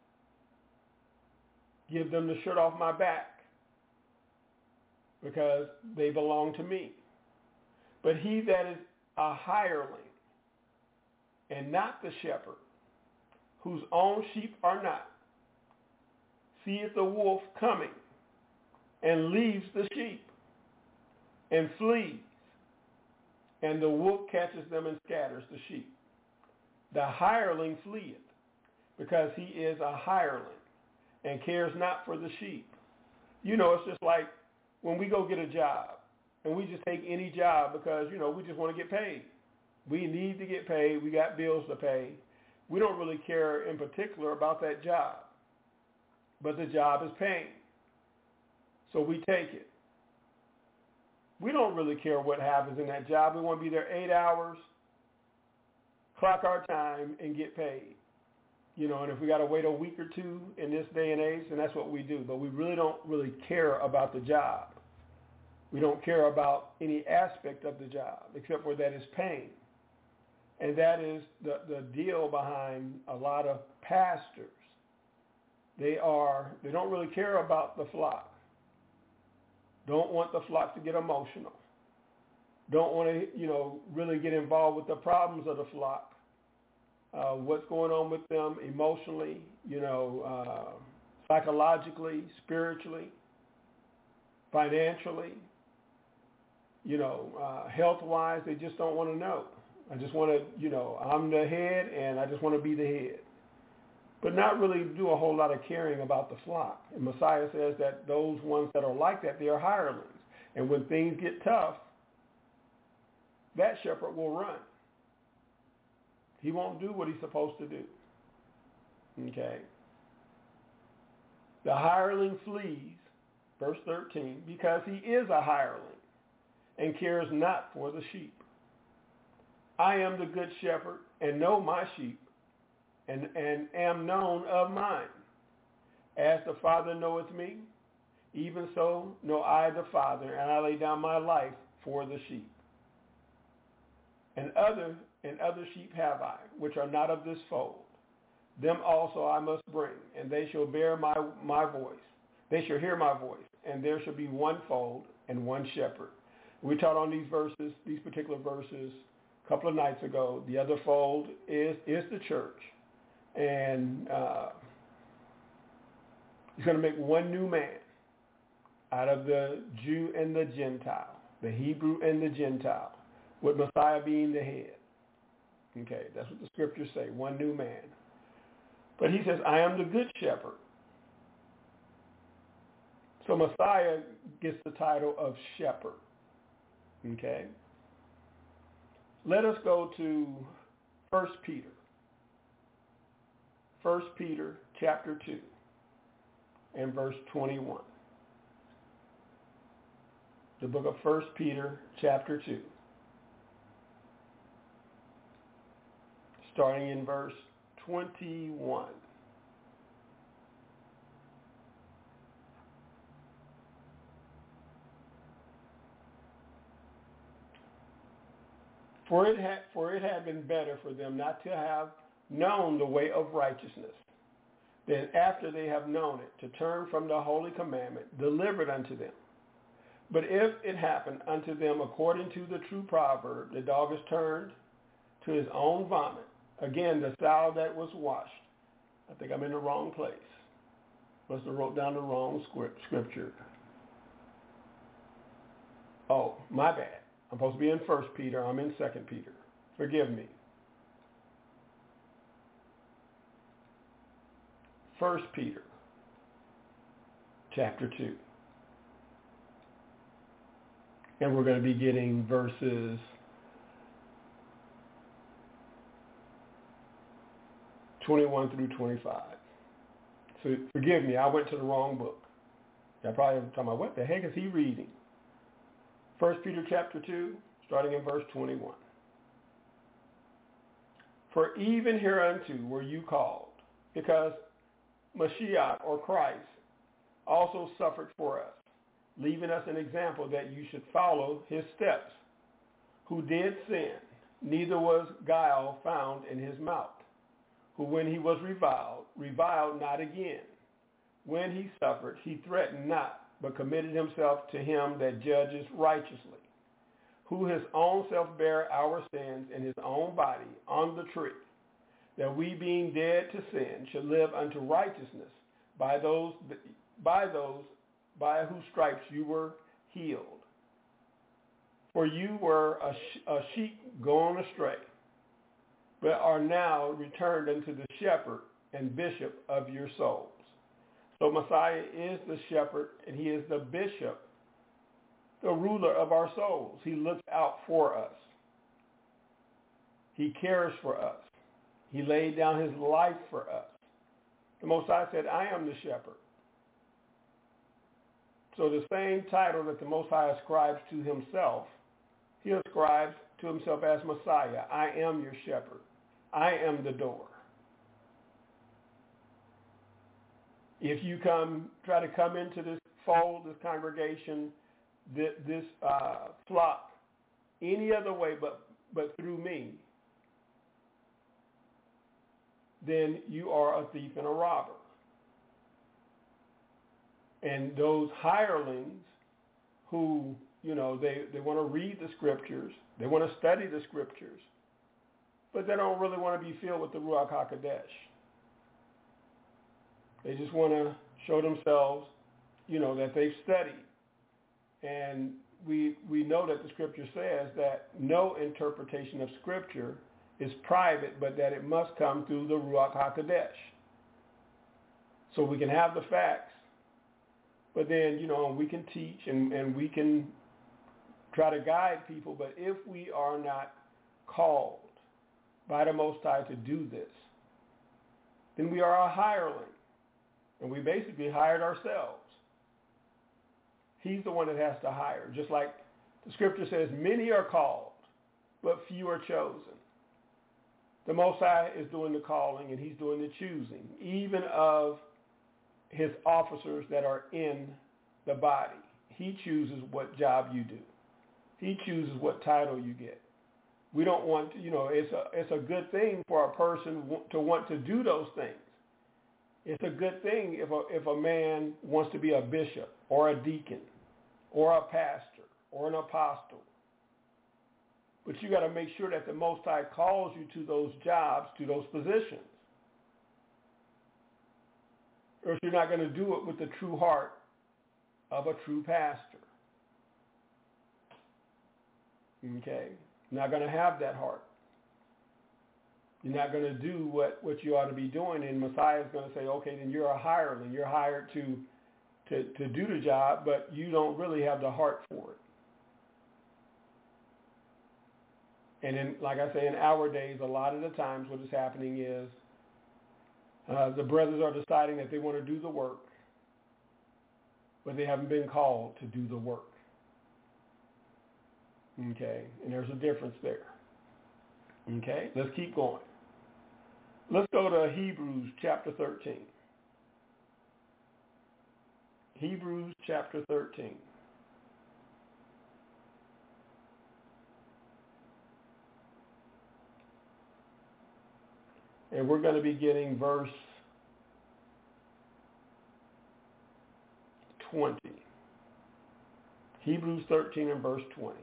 Give them the shirt off my back because they belong to me. But he that is a hireling, and not the shepherd, whose own sheep are not, seeth the wolf coming, and leaves the sheep, and flees, and the wolf catches them and scatters the sheep. The hireling fleeth, because he is a hireling, and cares not for the sheep. You know, it's just like when we go get a job, and we just take any job because, you know, we just want to get paid. We need to get paid. We got bills to pay. We don't really care in particular about that job. But the job is paying. So we take it. We don't really care what happens in that job. We want to be there eight hours, clock our time, and get paid. You know, and if we got to wait a week or two in this day and age, then that's what we do. But we really don't really care about the job. We don't care about any aspect of the job except for that it's paying. And that is the, the deal behind a lot of pastors. They are, they don't really care about the flock. Don't want the flock to get emotional. Don't want to, you know, really get involved with the problems of the flock. Uh, what's going on with them emotionally, you know, uh, psychologically, spiritually, financially, you know, uh, health-wise, they just don't want to know. I just want to, you know, I'm the head and I just want to be the head. But not really do a whole lot of caring about the flock. And Messiah says that those ones that are like that, they are hirelings. And when things get tough, that shepherd will run. He won't do what he's supposed to do. Okay? The hireling flees, verse thirteen, because he is a hireling and cares not for the sheep. I am the good shepherd and know my sheep, and, and am known of mine. As the Father knoweth me, even so know I the Father, and I lay down my life for the sheep. And other and other sheep have I, which are not of this fold. Them also I must bring, and they shall bear my, my voice. They shall hear my voice, and there shall be one fold and one shepherd. We taught on these verses, these particular verses, a couple of nights ago. The other fold is, is the church. And uh, he's going to make one new man out of the Jew and the Gentile, the Hebrew and the Gentile, with Messiah being the head. Okay, that's what the scriptures say, one new man. But he says, I am the good shepherd. So Messiah gets the title of shepherd. Okay? Let us go to First Peter. First Peter chapter two and verse twenty-one. The book of First Peter chapter two. Starting in verse twenty-one. For it, had, for it had been better for them not to have known the way of righteousness, than after they have known it, to turn from the holy commandment delivered unto them. But if it happened unto them according to the true proverb, the dog is turned to his own vomit. Again, the sow that was washed. I think I'm in the wrong place. Must have wrote down the wrong scripture. Oh, my bad. I'm supposed to be in First Peter. I'm in Second Peter. Forgive me. First Peter, chapter two. And we're going to be getting verses twenty-one through twenty-five. So forgive me, I went to the wrong book. Y'all probably talking about, what the heck is he reading? First Peter chapter two, starting in verse twenty-one. For even hereunto were you called, because Mashiach, or Christ, also suffered for us, leaving us an example that you should follow his steps, who did sin, neither was guile found in his mouth, who when he was reviled, reviled not again. When he suffered, he threatened not, but committed himself to him that judges righteously, who his own self bare our sins in his own body on the tree, that we being dead to sin should live unto righteousness, by those by those by whose stripes you were healed. For you were a, sh- a sheep gone astray, but are now returned unto the shepherd and bishop of your souls. So Messiah is the shepherd, and he is the bishop, the ruler of our souls. He looks out for us. He cares for us. He laid down his life for us. The Most High said, I am the shepherd. So the same title that the Most High ascribes to himself, he ascribes to himself as Messiah. I am your shepherd. I am the door. If you come, try to come into this fold, this congregation, this, this uh, flock, any other way but, but through me, then you are a thief and a robber. And those hirelings who, you know, they, they want to read the scriptures, they want to study the scriptures, but they don't really want to be filled with the Ruach HaKodesh. They just want to show themselves, you know, that they've studied. And we we know that the scripture says that no interpretation of scripture is private, but that it must come through the Ruach HaKodesh. So we can have the facts, but then, you know, we can teach and, and we can try to guide people, but if we are not called by the Most High to do this, then we are a hireling. And we basically hired ourselves. He's the one that has to hire. Just like the scripture says, many are called, but few are chosen. The Most High is doing the calling and he's doing the choosing, even of his officers that are in the body. He chooses what job you do. He chooses what title you get. We don't want to, you know, it's a, it's a good thing for a person to want to do those things. It's a good thing if a, if a man wants to be a bishop or a deacon or a pastor or an apostle. But you got to make sure that the Most High calls you to those jobs, to those positions. Or you're not going to do it with the true heart of a true pastor. Okay? You're not going to have that heart. You're not going to do what, what you ought to be doing, and Messiah is going to say, okay, then you're a hireling. You're hired to, to, to do the job, but you don't really have the heart for it. And in, like I say, in our days, a lot of the times what is happening is uh, the brothers are deciding that they want to do the work, but they haven't been called to do the work. Okay, and there's a difference there. Okay, let's keep going. Let's go to Hebrews chapter thirteen. Hebrews chapter thirteen. And we're going to be getting verse twenty. Hebrews thirteen and verse twenty.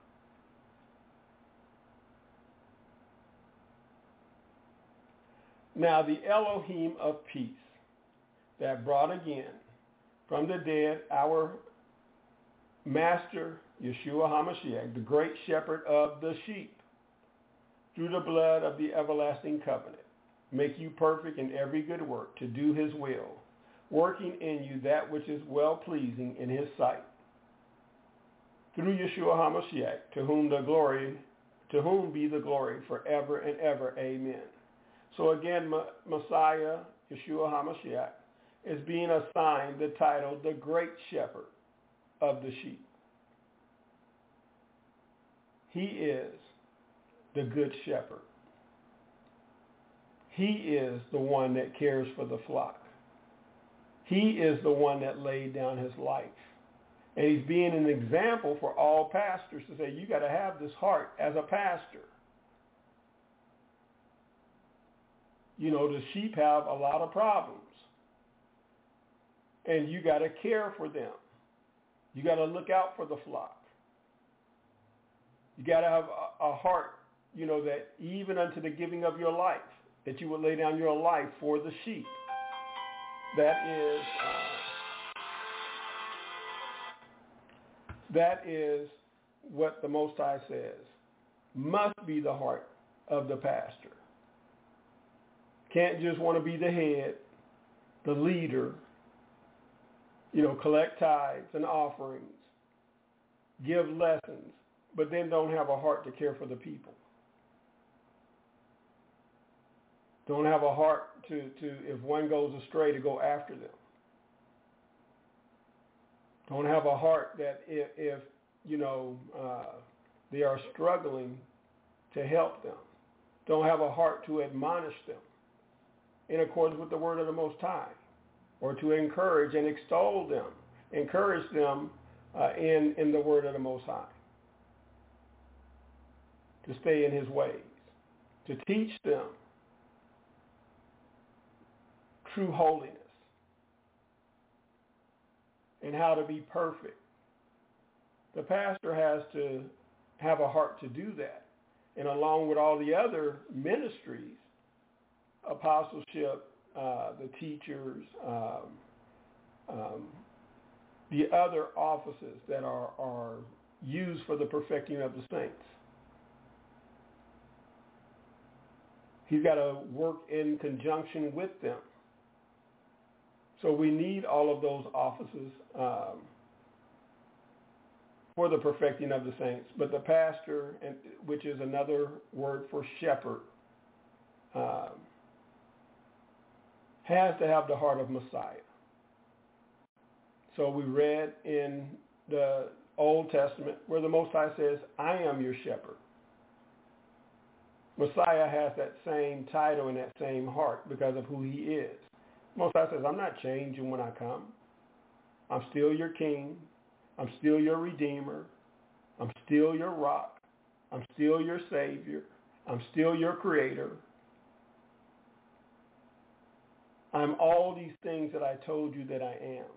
Now the Elohim of peace, that brought again from the dead our Master Yeshua HaMashiach, the great shepherd of the sheep, through the blood of the everlasting covenant, make you perfect in every good work to do his will, working in you that which is well-pleasing in his sight. Through Yeshua HaMashiach, to whom the glory, to whom be the glory forever and ever. Amen. So again, Messiah, Yeshua HaMashiach, is being assigned the title, the great shepherd of the sheep. He is the good shepherd. He is the one that cares for the flock. He is the one that laid down his life. And he's being an example for all pastors to say, you got to have this heart as a pastor. You know, the sheep have a lot of problems. And you got to care for them. You got to look out for the flock. You got to have a, a heart, you know, that even unto the giving of your life, that you would lay down your life for the sheep. That is, uh, that is what the Most High says must be the heart of the pastor. Can't just want to be the head, the leader, you know, collect tithes and offerings, give lessons, but then don't have a heart to care for the people. Don't have a heart to, to if one goes astray, to go after them. Don't have a heart that if, if you know, uh, they are struggling, to help them. Don't have a heart to admonish them in accordance with the word of the Most High, or to encourage and extol them, encourage them uh, in, in the word of the Most High, to stay in his ways, to teach them true holiness and how to be perfect. The pastor has to have a heart to do that. And along with all the other ministries, apostleship, uh, the teachers, um, um, the other offices that are, are used for the perfecting of the saints. He's got to work in conjunction with them. So we need all of those offices um, for the perfecting of the saints. But the pastor, and, which is another word for shepherd, um, has to have the heart of Messiah. So we read in the Old Testament where the Most High says, I am your shepherd. Messiah has that same title and that same heart because of who he is. Most High says, I'm not changing when I come. I'm still your king. I'm still your redeemer. I'm still your rock. I'm still your savior. I'm still your creator. I'm all these things that I told you that I am.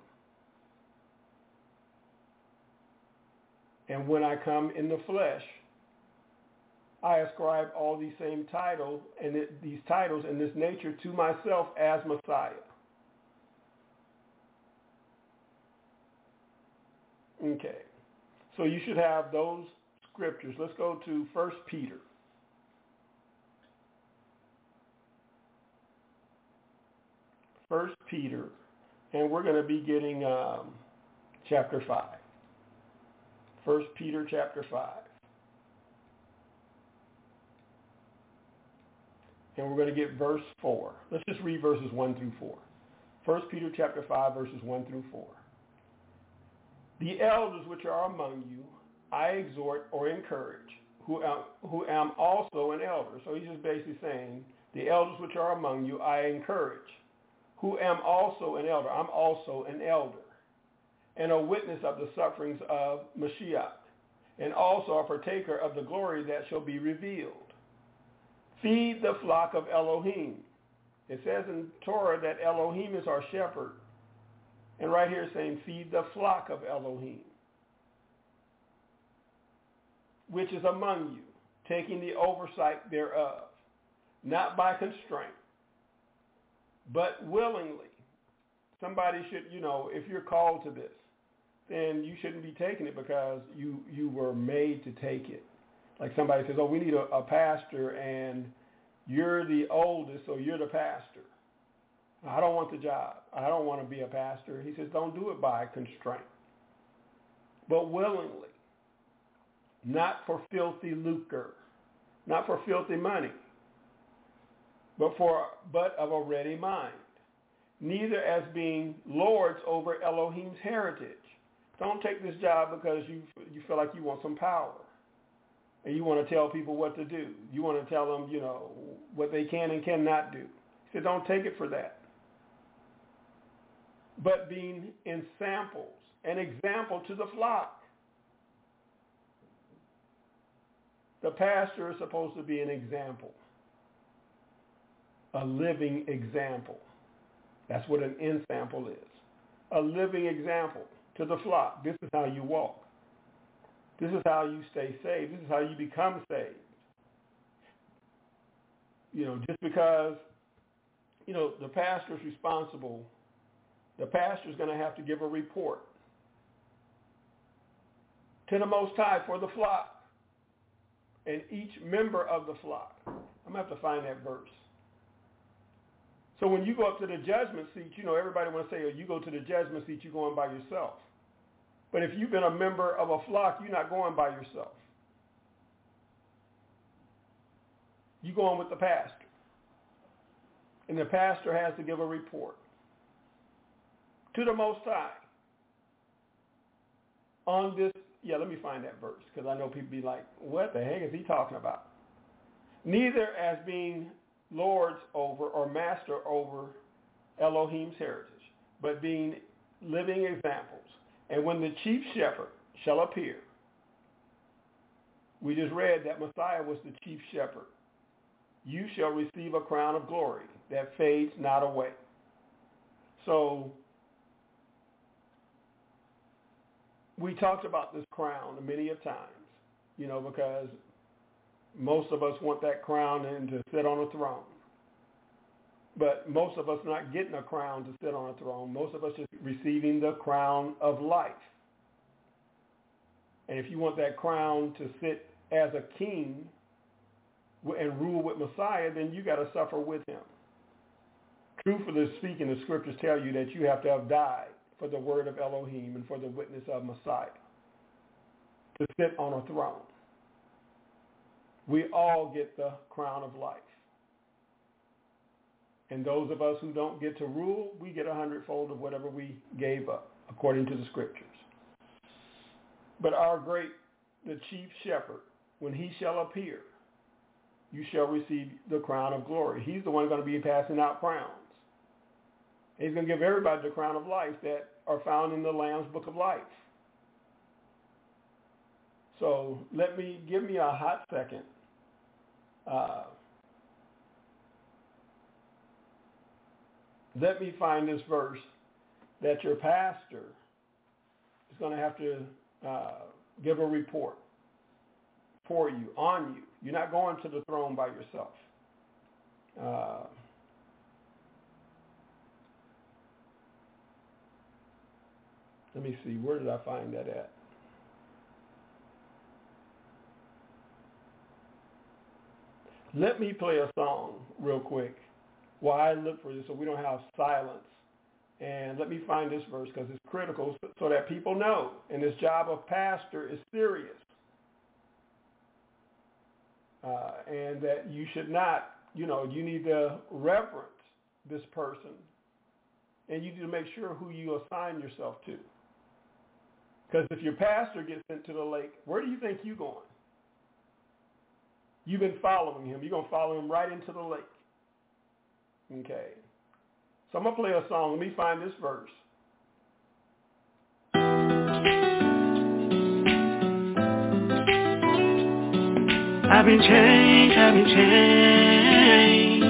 And when I come in the flesh, I ascribe all these same titles and it, these titles and this nature to myself as Messiah. Okay, so you should have those scriptures. Let's go to First Peter. First Peter, and we're going to be getting um, chapter five. First Peter chapter five. And we're going to get verse four. Let's just read verses one through four. First Peter chapter five, verses one through four. The elders which are among you, I exhort or encourage, who am, who am also an elder. So he's just basically saying, the elders which are among you, I encourage, who am also an elder. I'm also an elder, and a witness of the sufferings of Mashiach, and also a partaker of the glory that shall be revealed. Feed the flock of Elohim. It says in Torah that Elohim is our shepherd. And right here it's saying, feed the flock of Elohim, which is among you, taking the oversight thereof, not by constraint, but willingly. Somebody should, you know, if you're called to this, then you shouldn't be taking it because you, you were made to take it. Like somebody says, oh, we need a, a pastor, and you're the oldest, so you're the pastor. I don't want the job. I don't want to be a pastor. He says, don't do it by constraint, but willingly, not for filthy lucre, not for filthy money, but for but of a ready mind, neither as being lords over Elohim's heritage. Don't take this job because you you feel like you want some power, and you want to tell people what to do. You want to tell them, you know, what they can and cannot do. He said, don't take it for that. But being in samples, an example to the flock. The pastor is supposed to be an example, a living example. That's what an ensample is, a living example to the flock. This is how you walk. This is how you stay saved. This is how you become saved. You know, just because, you know, the pastor is responsible, the pastor is going to have to give a report to the Most High for the flock and each member of the flock. I'm going to have to find that verse. So when you go up to the judgment seat, you know, everybody want to say, oh, you go to the judgment seat, you're going by yourself. But if you've been a member of a flock, you're not going by yourself. You're going with the pastor. And the pastor has to give a report to the Most High on this. Yeah, let me find that verse, because I know people be like, what the heck is he talking about? Neither as being lords over or master over Elohim's heritage, but being living examples. And when the chief shepherd shall appear, we just read that Messiah was the chief shepherd, you shall receive a crown of glory that fades not away. So we talked about this crown many a times, you know, because most of us want that crown and to sit on a throne. But most of us not getting a crown to sit on a throne. Most of us just receiving the crown of life. And if you want that crown to sit as a king and rule with Messiah, then you got to suffer with him. Truthfully speaking, the scriptures tell you that you have to have died for the word of Elohim and for the witness of Messiah to sit on a throne. We all get the crown of life. And those of us who don't get to rule, we get a hundredfold of whatever we gave up, according to the scriptures. But our great, the chief shepherd, when he shall appear, you shall receive the crown of glory. He's the one going to be passing out crowns. He's going to give everybody the crown of life that are found in the Lamb's Book of Life. So let me, give me a hot second. Uh, let me find this verse that your pastor is going to have to uh, give a report for you, on you. You're not going to the throne by yourself. Uh, let me see, where did I find that at? Let me play a song real quick while I look for this so we don't have silence. And let me find this verse because it's critical so that people know. And this job of pastor is serious. Uh, and that you should not, you know, you need to reverence this person. And you need to make sure who you assign yourself to. Because if your pastor gets sent to the lake, where do you think you're going? You've been following him. You're going to follow him right into the lake. Okay. So I'm going to play a song. Let me find this verse. I've been changed, I've been changed.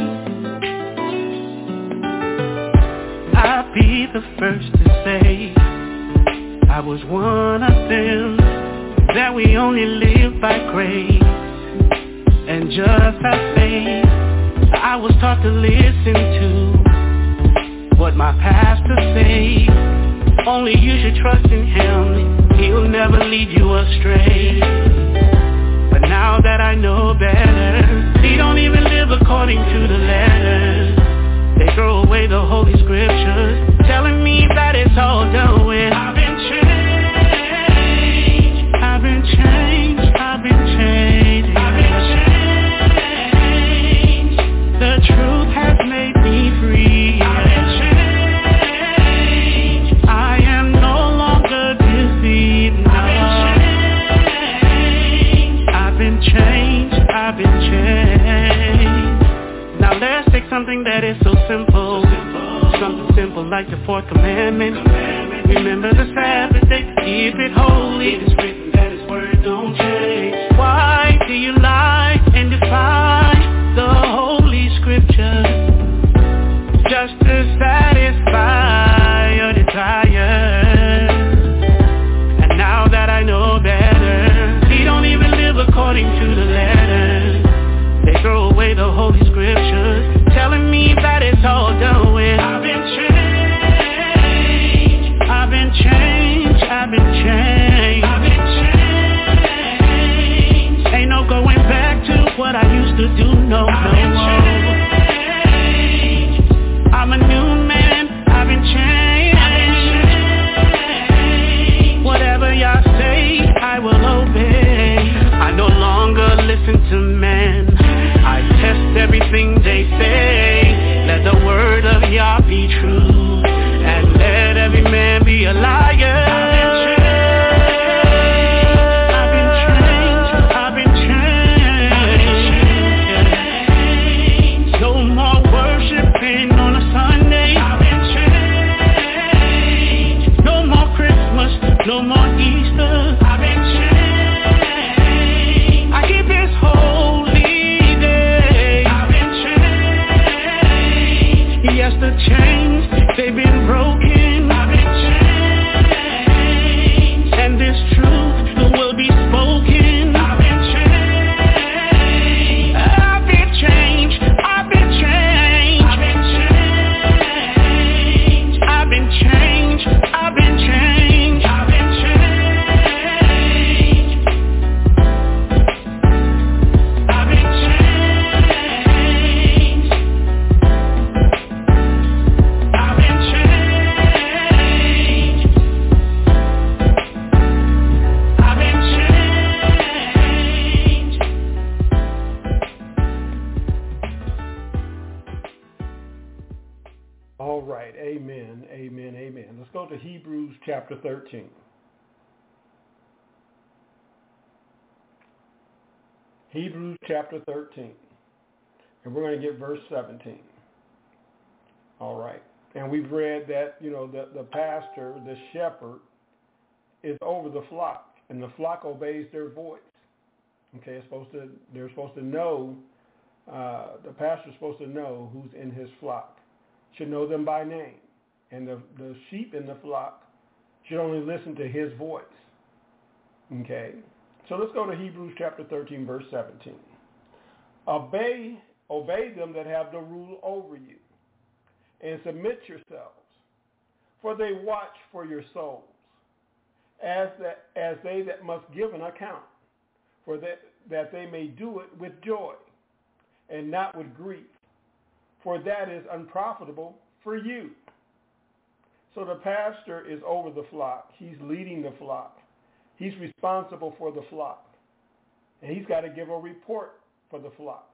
I'll be the first to say I was one of them, that we only live by grace. And just as faith, I was taught to listen to what my pastor say. Only you should trust in him, he'll never lead you astray. But now that I know better, he don't even live according to the letters. They throw away the holy scriptures, telling me that it's all done with. I've been changed, I've been changed, I've been changed, I've been changed. The truth has made me free. I've been changed, I am no longer deceived. No. I've been changed, I've been changed. Now let's take something that is so simple, something simple like the fourth commandment. Remember the Sabbath day, keep it holy. It is written that his word don't change. Why do you lie and defy the holy scriptures just to satisfy your desires? And now that I know better, what I used to do, no, no. I'm a new man, I've been changed. Whatever y'all say, I will obey. I no longer listen to men. I test everything they say. Let the word of Yah be true, and let every man be a liar. I've been changed, I've been changed. No more worshiping on a Sunday. I've been changed. No more Christmas, no more Easter. I've been changed. I keep this holy day. I've been changed. Yes, the chains, they've been broken. I've been changed. And this truth will be spoken. I've been changed. I've been changed. I've been changed. I've been changed. I've been changed. I've been changed. I've been changed. I've been changed. I've been changed. I've been changed. All right. Amen. Amen. Amen. Let's go to Hebrews chapter thirteen. Hebrews chapter thirteen. And we're going to get verse seventeen. All right. And we've read that, you know, the, the pastor, the shepherd, is over the flock, and the flock obeys their voice. Okay, it's supposed to, they're supposed to know, uh, the pastor's supposed to know who's in his flock, should know them by name. And the, the sheep in the flock should only listen to his voice. Okay, so let's go to Hebrews chapter thirteen, verse seventeen. Obey, obey them that have the rule over you, and submit yourselves, for they watch for your souls, as that as they that must give an account, for that, that they may do it with joy, and not with grief, for that is unprofitable for you. So the pastor is over the flock. He's leading the flock. He's responsible for the flock. And he's got to give a report for the flock.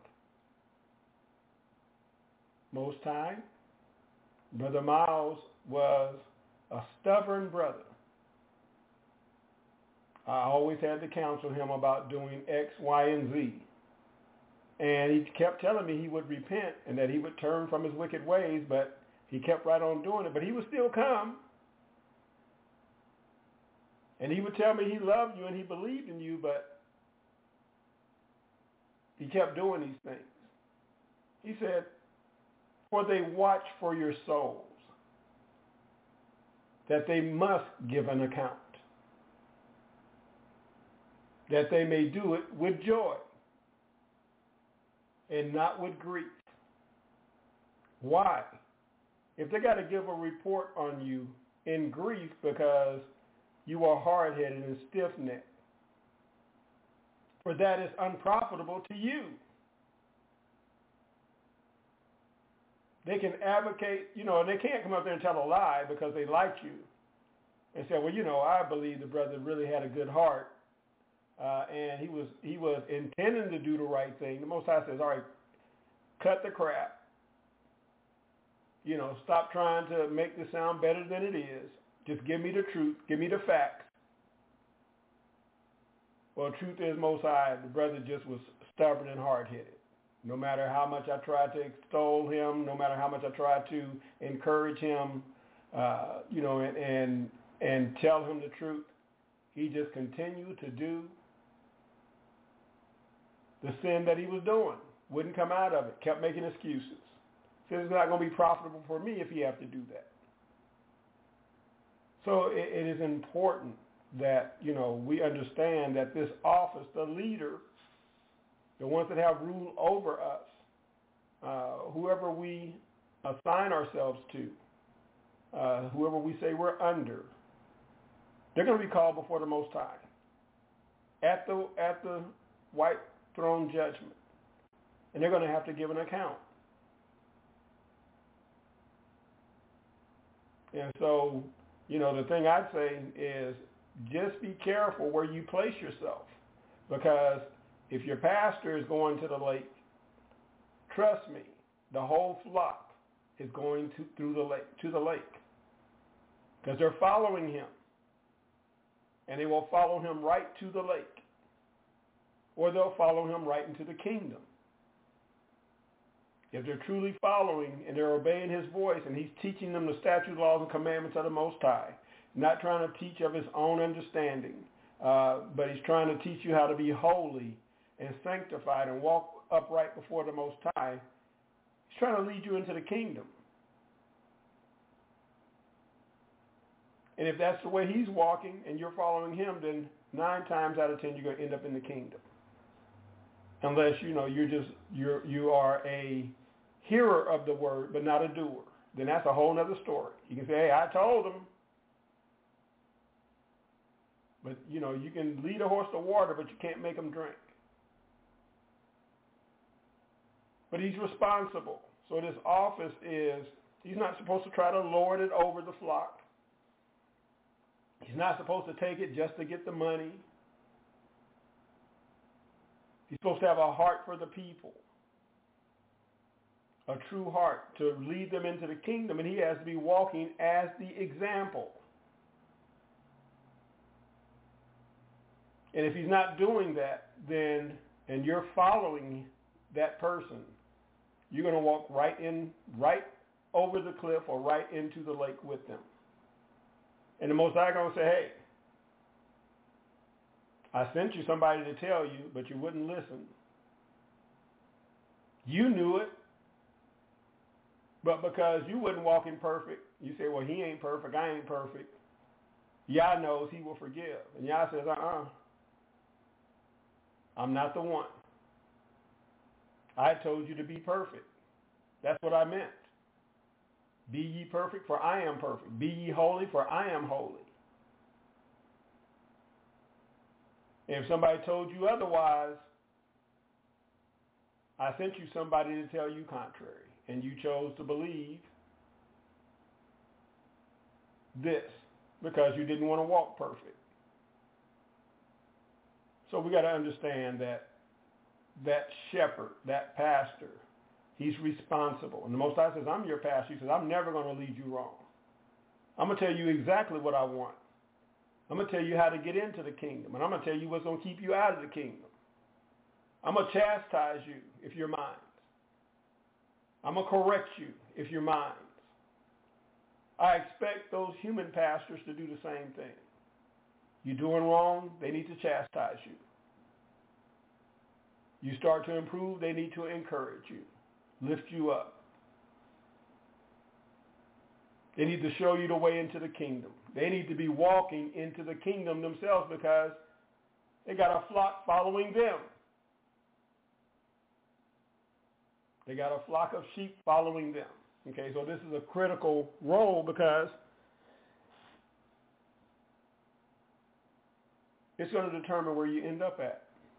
Most time, Brother Miles was a stubborn brother. I always had to counsel him about doing X, Y, and Z. And he kept telling me he would repent and that he would turn from his wicked ways, but he kept right on doing it. But he would still come. And he would tell me he loved you and he believed in you, but he kept doing these things. He said, for they watch for your souls, that they must give an account, that they may do it with joy and not with grief. Why? If they got to give a report on you in grief because you are hard-headed and stiff-necked, for that is unprofitable to you. They can advocate, you know, and they can't come up there and tell a lie because they like you and say, well, you know, I believe the brother really had a good heart, uh, and he was he was intending to do the right thing. The Most High says, all right, cut the crap. You know, stop trying to make this sound better than it is. Just give me the truth. Give me the facts. Well, the truth is, Most High, the brother just was stubborn and hard-headed. No matter how much I tried to extol him, no matter how much I tried to encourage him, uh, you know, and, and and tell him the truth, he just continued to do the sin that he was doing. Wouldn't come out of it. Kept making excuses. Said it's not going to be profitable for me if he have to do that. So it, it is important that, you know, we understand that this office, the leader, the ones that have rule over us, uh, whoever we assign ourselves to, uh, whoever we say we're under, they're going to be called before the Most High at the at the white throne judgment. and they're going to have to give an account. And so, you know, the thing I'd say is just be careful where you place yourself, because if your pastor is going to the lake, trust me, the whole flock is going to through the lake to the lake, because they're following him, and they will follow him right to the lake, or they'll follow him right into the kingdom. If they're truly following and they're obeying his voice, and he's teaching them the statutes, laws, and commandments of the Most High, not trying to teach of his own understanding, uh, but he's trying to teach you how to be holy and sanctified and walk upright before the Most High, he's trying to lead you into the kingdom. And if that's the way he's walking and you're following him, then nine times out of ten you're going to end up in the kingdom. Unless, you know, you're just, you're, you are a hearer of the word but not a doer. Then that's a whole other story. You can say, hey, I told them. But, you know, you can lead a horse to water, but you can't make him drink. But he's responsible. So this office is, he's not supposed to try to lord it over the flock. He's not supposed to take it just to get the money. He's supposed to have a heart for the people, a true heart to lead them into the kingdom, and he has to be walking as the example. And if he's not doing that, then, and you're following that person, you're going to walk right in, right over the cliff or right into the lake with them. And the Most High going to say, hey, I sent you somebody to tell you, but you wouldn't listen. You knew it, but because you wasn't walking perfect, you say, well, he ain't perfect, I ain't perfect. Yah knows he will forgive. And Yah says, uh-uh, I'm not the one. I told you to be perfect. That's what I meant. Be ye perfect, for I am perfect. Be ye holy, for I am holy. And if somebody told you otherwise, I sent you somebody to tell you contrary, and you chose to believe this because you didn't want to walk perfect. So we got to understand that that shepherd, that pastor, he's responsible. And the Most High says, I'm your pastor. He says, I'm never going to lead you wrong. I'm going to tell you exactly what I want. I'm going to tell you how to get into the kingdom. And I'm going to tell you what's going to keep you out of the kingdom. I'm going to chastise you if you're mine. I'm going to correct you if you're mine. I expect those human pastors to do the same thing. You're doing wrong, they need to chastise you. You start to improve, they need to encourage you, lift you up. They need to show you the way into the kingdom. They need to be walking into the kingdom themselves because they got a flock following them. They got a flock of sheep following them. Okay, so this is a critical role because it's going to determine where you end up at.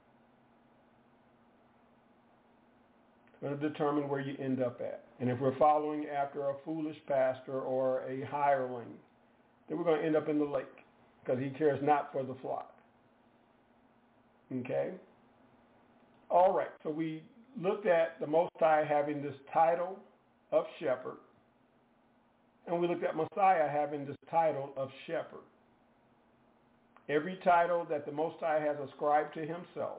It's going to determine where you end up at. And if we're following after a foolish pastor or a hireling, then we're going to end up in the lake because he cares not for the flock. Okay? All right, so we looked at the Most High having this title of shepherd, and we looked at Messiah having this title of shepherd. Every title that the Most High has ascribed to himself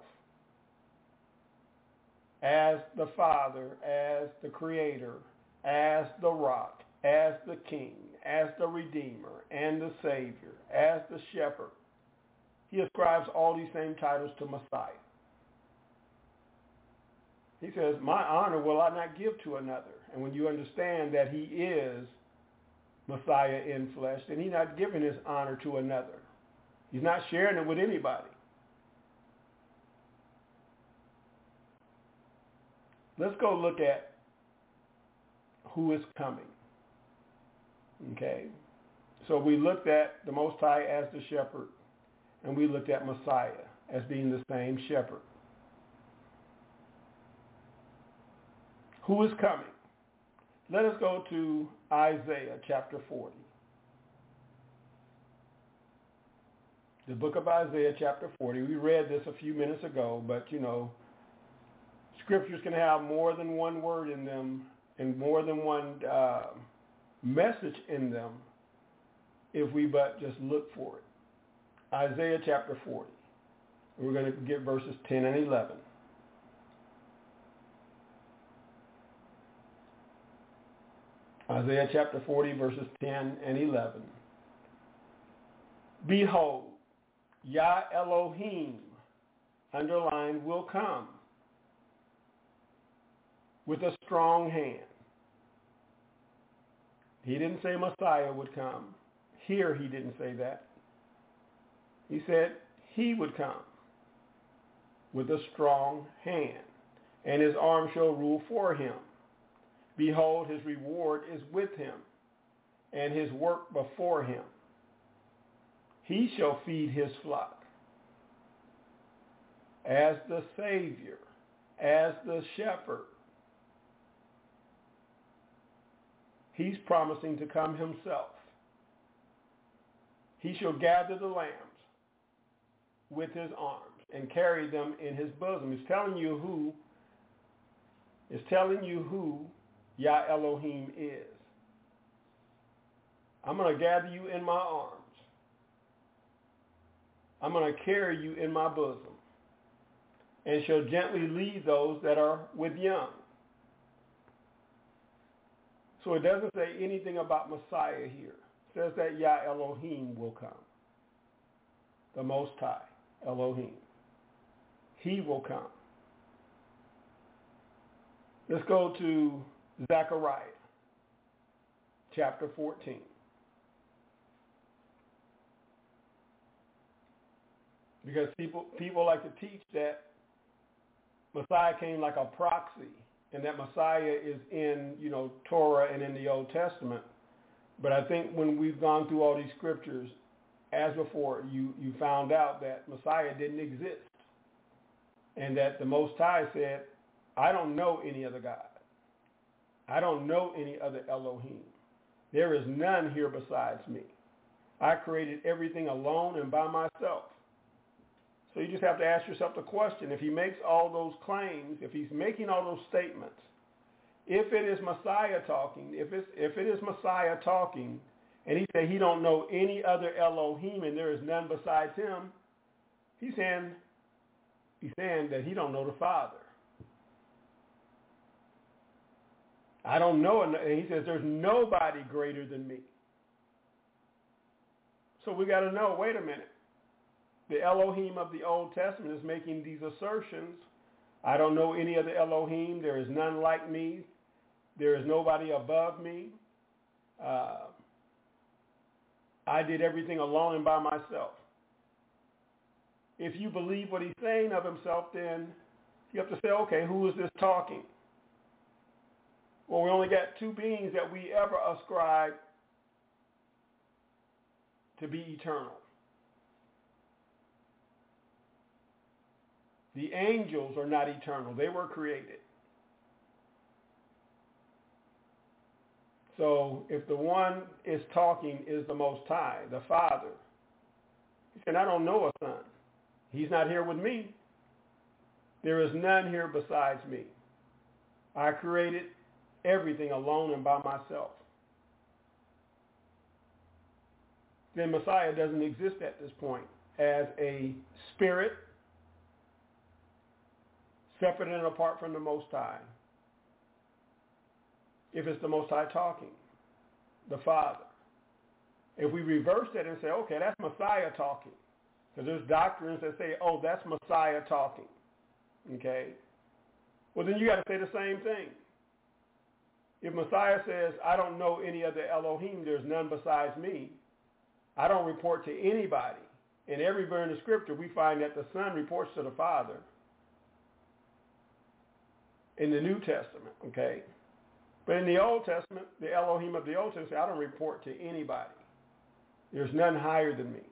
as the Father, as the Creator, as the Rock, as the King, as the Redeemer and the Savior, as the Shepherd, he ascribes all these same titles to Messiah. He says, my honor will I not give to another. And when you understand that he is Messiah in flesh, then he's not giving his honor to another. He's not sharing it with anybody. Let's go look at who is coming. Okay? So we looked at the Most High as the shepherd, and we looked at Messiah as being the same shepherd. who is coming. Let us go to Isaiah chapter forty. The book of Isaiah chapter forty. We read this a few minutes ago, but you know, scriptures can have more than one word in them and more than one uh, message in them if we but just look for it. Isaiah chapter forty. We're going to get verses ten and eleven. Isaiah chapter forty, verses ten and eleven. Behold, Yah Elohim, underlined, will come with a strong hand. He didn't say Messiah would come. Here he didn't say that. He said he would come with a strong hand, and his arm shall rule for him. Behold, his reward is with him, and his work before him. He shall feed his flock. As the Savior, as the shepherd, he's promising to come himself. He shall gather the lambs with his arms and carry them in his bosom. He's telling you who, is telling you who Yah Elohim is. I'm going to gather you in my arms. I'm going to carry you in my bosom and shall gently lead those that are with young. So it doesn't say anything about Messiah here. It says that Yah Elohim will come. The Most High, Elohim. He will come. Let's go to Zechariah chapter fourteen. Because people people like to teach that Messiah came like a proxy and that Messiah is in, you know, Torah and in the Old Testament. But I think when we've gone through all these scriptures, as before, you, you found out that Messiah didn't exist. And that the Most High said, I don't know any other God. I don't know any other Elohim. There is none here besides me. I created everything alone and by myself. So you just have to ask yourself the question, if he makes all those claims, if he's making all those statements, if it is Messiah talking, if it's if it is Messiah talking, and he said he don't know any other Elohim and there is none besides him, he's saying he's saying that he don't know the Father. I don't know, and he says there's nobody greater than me. So we got to know, wait a minute. The Elohim of the Old Testament is making these assertions. I don't know any other Elohim. There is none like me. There is nobody above me. Uh, I did everything alone and by myself. If you believe what he's saying of himself, then you have to say, okay, who is this talking? Well, we only got two beings that we ever ascribe to be eternal. The angels are not eternal. They were created. So if the one is talking is the Most High, the Father, he said, I don't know a son. He's not here with me. There is none here besides me. I created everything alone and by myself. Then Messiah doesn't exist at this point as a spirit, separate and apart from the Most High. If it's the Most High talking, the Father. If we reverse that and say, okay, that's Messiah talking, because there's doctrines that say, oh, that's Messiah talking, okay? Well, then you got to say the same thing. If Messiah says, I don't know any other Elohim, there's none besides me, I don't report to anybody. And everywhere in the scripture, we find that the Son reports to the Father. In the New Testament, okay? But in the Old Testament, the Elohim of the Old Testament say, I don't report to anybody. There's none higher than me.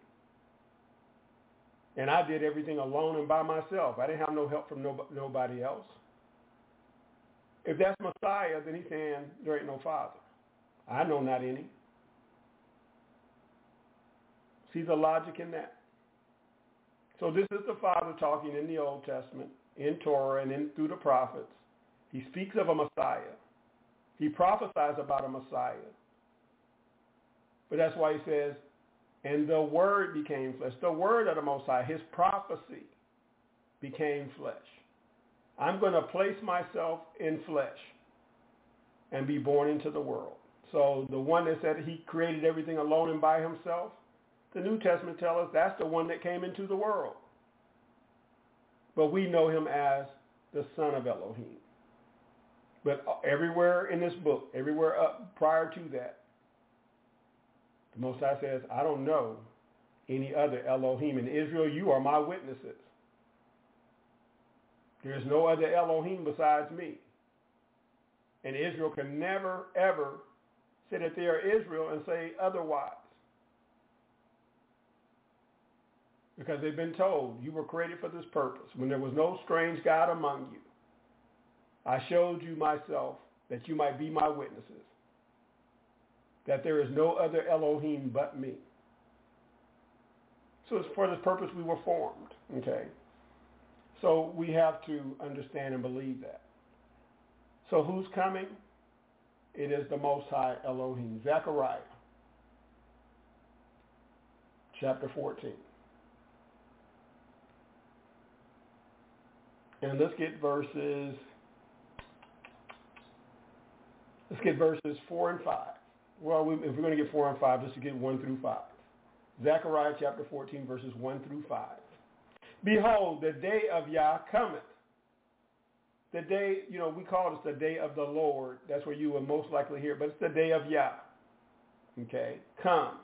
And I did everything alone and by myself. I didn't have no help from no, nobody else. if that's Messiah, then he's saying there ain't no Father. I know not any. See the logic in that? So this is the Father talking in the Old Testament, in Torah, and in through the prophets. He speaks of a Messiah. He prophesies about a Messiah. But that's why he says, and the Word became flesh. The Word of the Most High, his prophecy became flesh. I'm going to place myself in flesh and be born into the world. So the one that said he created everything alone and by himself, the New Testament tells us that's the one that came into the world. But we know him as the Son of Elohim. But everywhere in this book, everywhere up prior to that, the Most High says, I don't know any other Elohim. In Israel, you are my witnesses. There is no other Elohim besides me. And Israel can never, ever say that they are Israel and say otherwise. Because they've been told you were created for this purpose. When there was no strange God among you, I showed you myself that you might be my witnesses. That there is no other Elohim but me. So it's for this purpose we were formed. Okay? So we have to understand and believe that. So who's coming? It is the Most High Elohim. Zechariah, chapter fourteen. And let's get verses, let's get verses four and five. Well, we, if we're going to get four and five, just to get one through five. Zechariah chapter fourteen, verses one through five. Behold, the day of Yah cometh. The day, you know, we call this the day of the Lord. That's where you will most likely hear it, but it's the day of Yah. Okay, comes.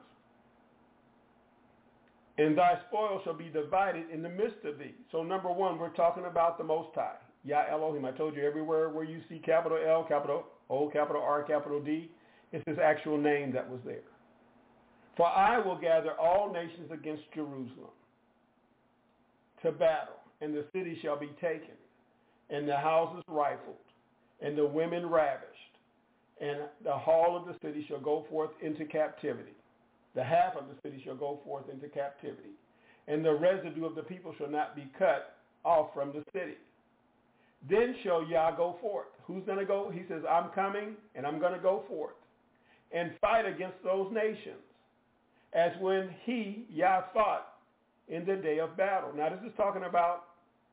And thy spoil shall be divided in the midst of thee. So number one, we're talking about the Most High, Yah Elohim. I told you everywhere where you see capital L, capital O, capital R, capital D, it's his actual name that was there. For I will gather all nations against Jerusalem to battle, and the city shall be taken, and the houses rifled, and the women ravished, and the hall of the city shall go forth into captivity. The half of the city shall go forth into captivity, and the residue of the people shall not be cut off from the city. Then shall Yah go forth. Who's going to go? He says, I'm coming, and I'm going to go forth and fight against those nations, as when he, Yah, fought in the day of battle. Now, this is talking about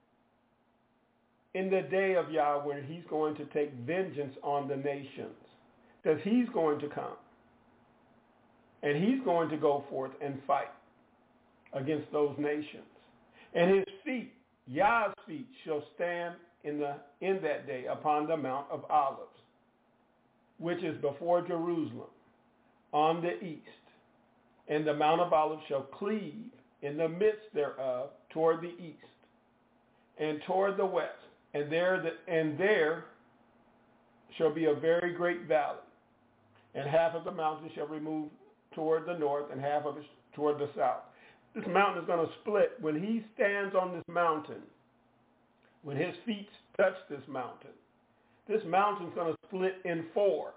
in the day of Yah, when he's going to take vengeance on the nations, because he's going to come. And he's going to go forth and fight against those nations. And his feet, Yah's feet, shall stand in the in that day upon the Mount of Olives, which is before Jerusalem, on the east. And the Mount of Olives shall cleave in the midst thereof toward the east and toward the west. And there, the, and there shall be a very great valley. And half of the mountain shall remove toward the north and half of it toward the south. This mountain is going to split. When he stands on this mountain, when his feet touch this mountain, this mountain is going to split in four.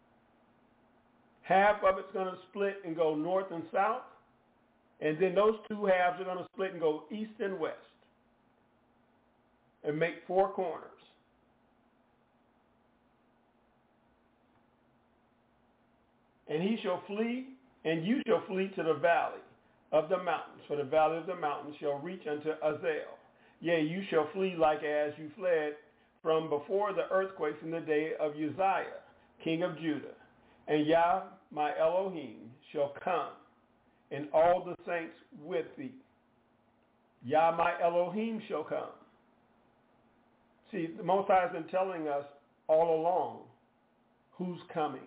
Half of it's going to split and go north and south, and then those two halves are going to split and go east and west and make four corners. And he shall flee, and you shall flee to the valley of the mountains, for the valley of the mountains shall reach unto Azel. Yea, you shall flee like as you fled from before the earthquakes in the day of Uzziah, king of Judah. And Yah, my Elohim, shall come, and all the saints with thee. Yah, my Elohim, shall come. See, the Most High has been telling us all along who's coming.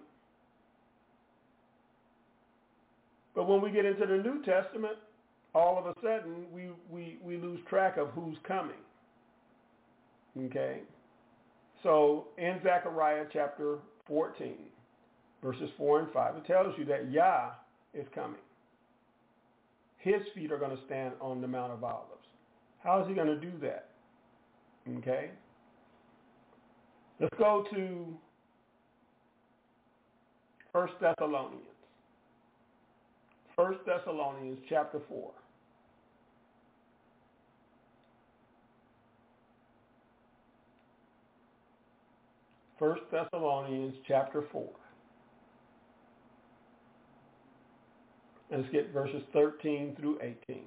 But when we get into the New Testament, all of a sudden we, we, we lose track of who's coming. Okay? So in Zechariah chapter fourteen, verses four and five, it tells you that Yah is coming. His feet are going to stand on the Mount of Olives. How is he going to do that? Okay? Let's go to First Thessalonians. First Thessalonians chapter four. First Thessalonians chapter four. Let's get verses thirteen through eighteen.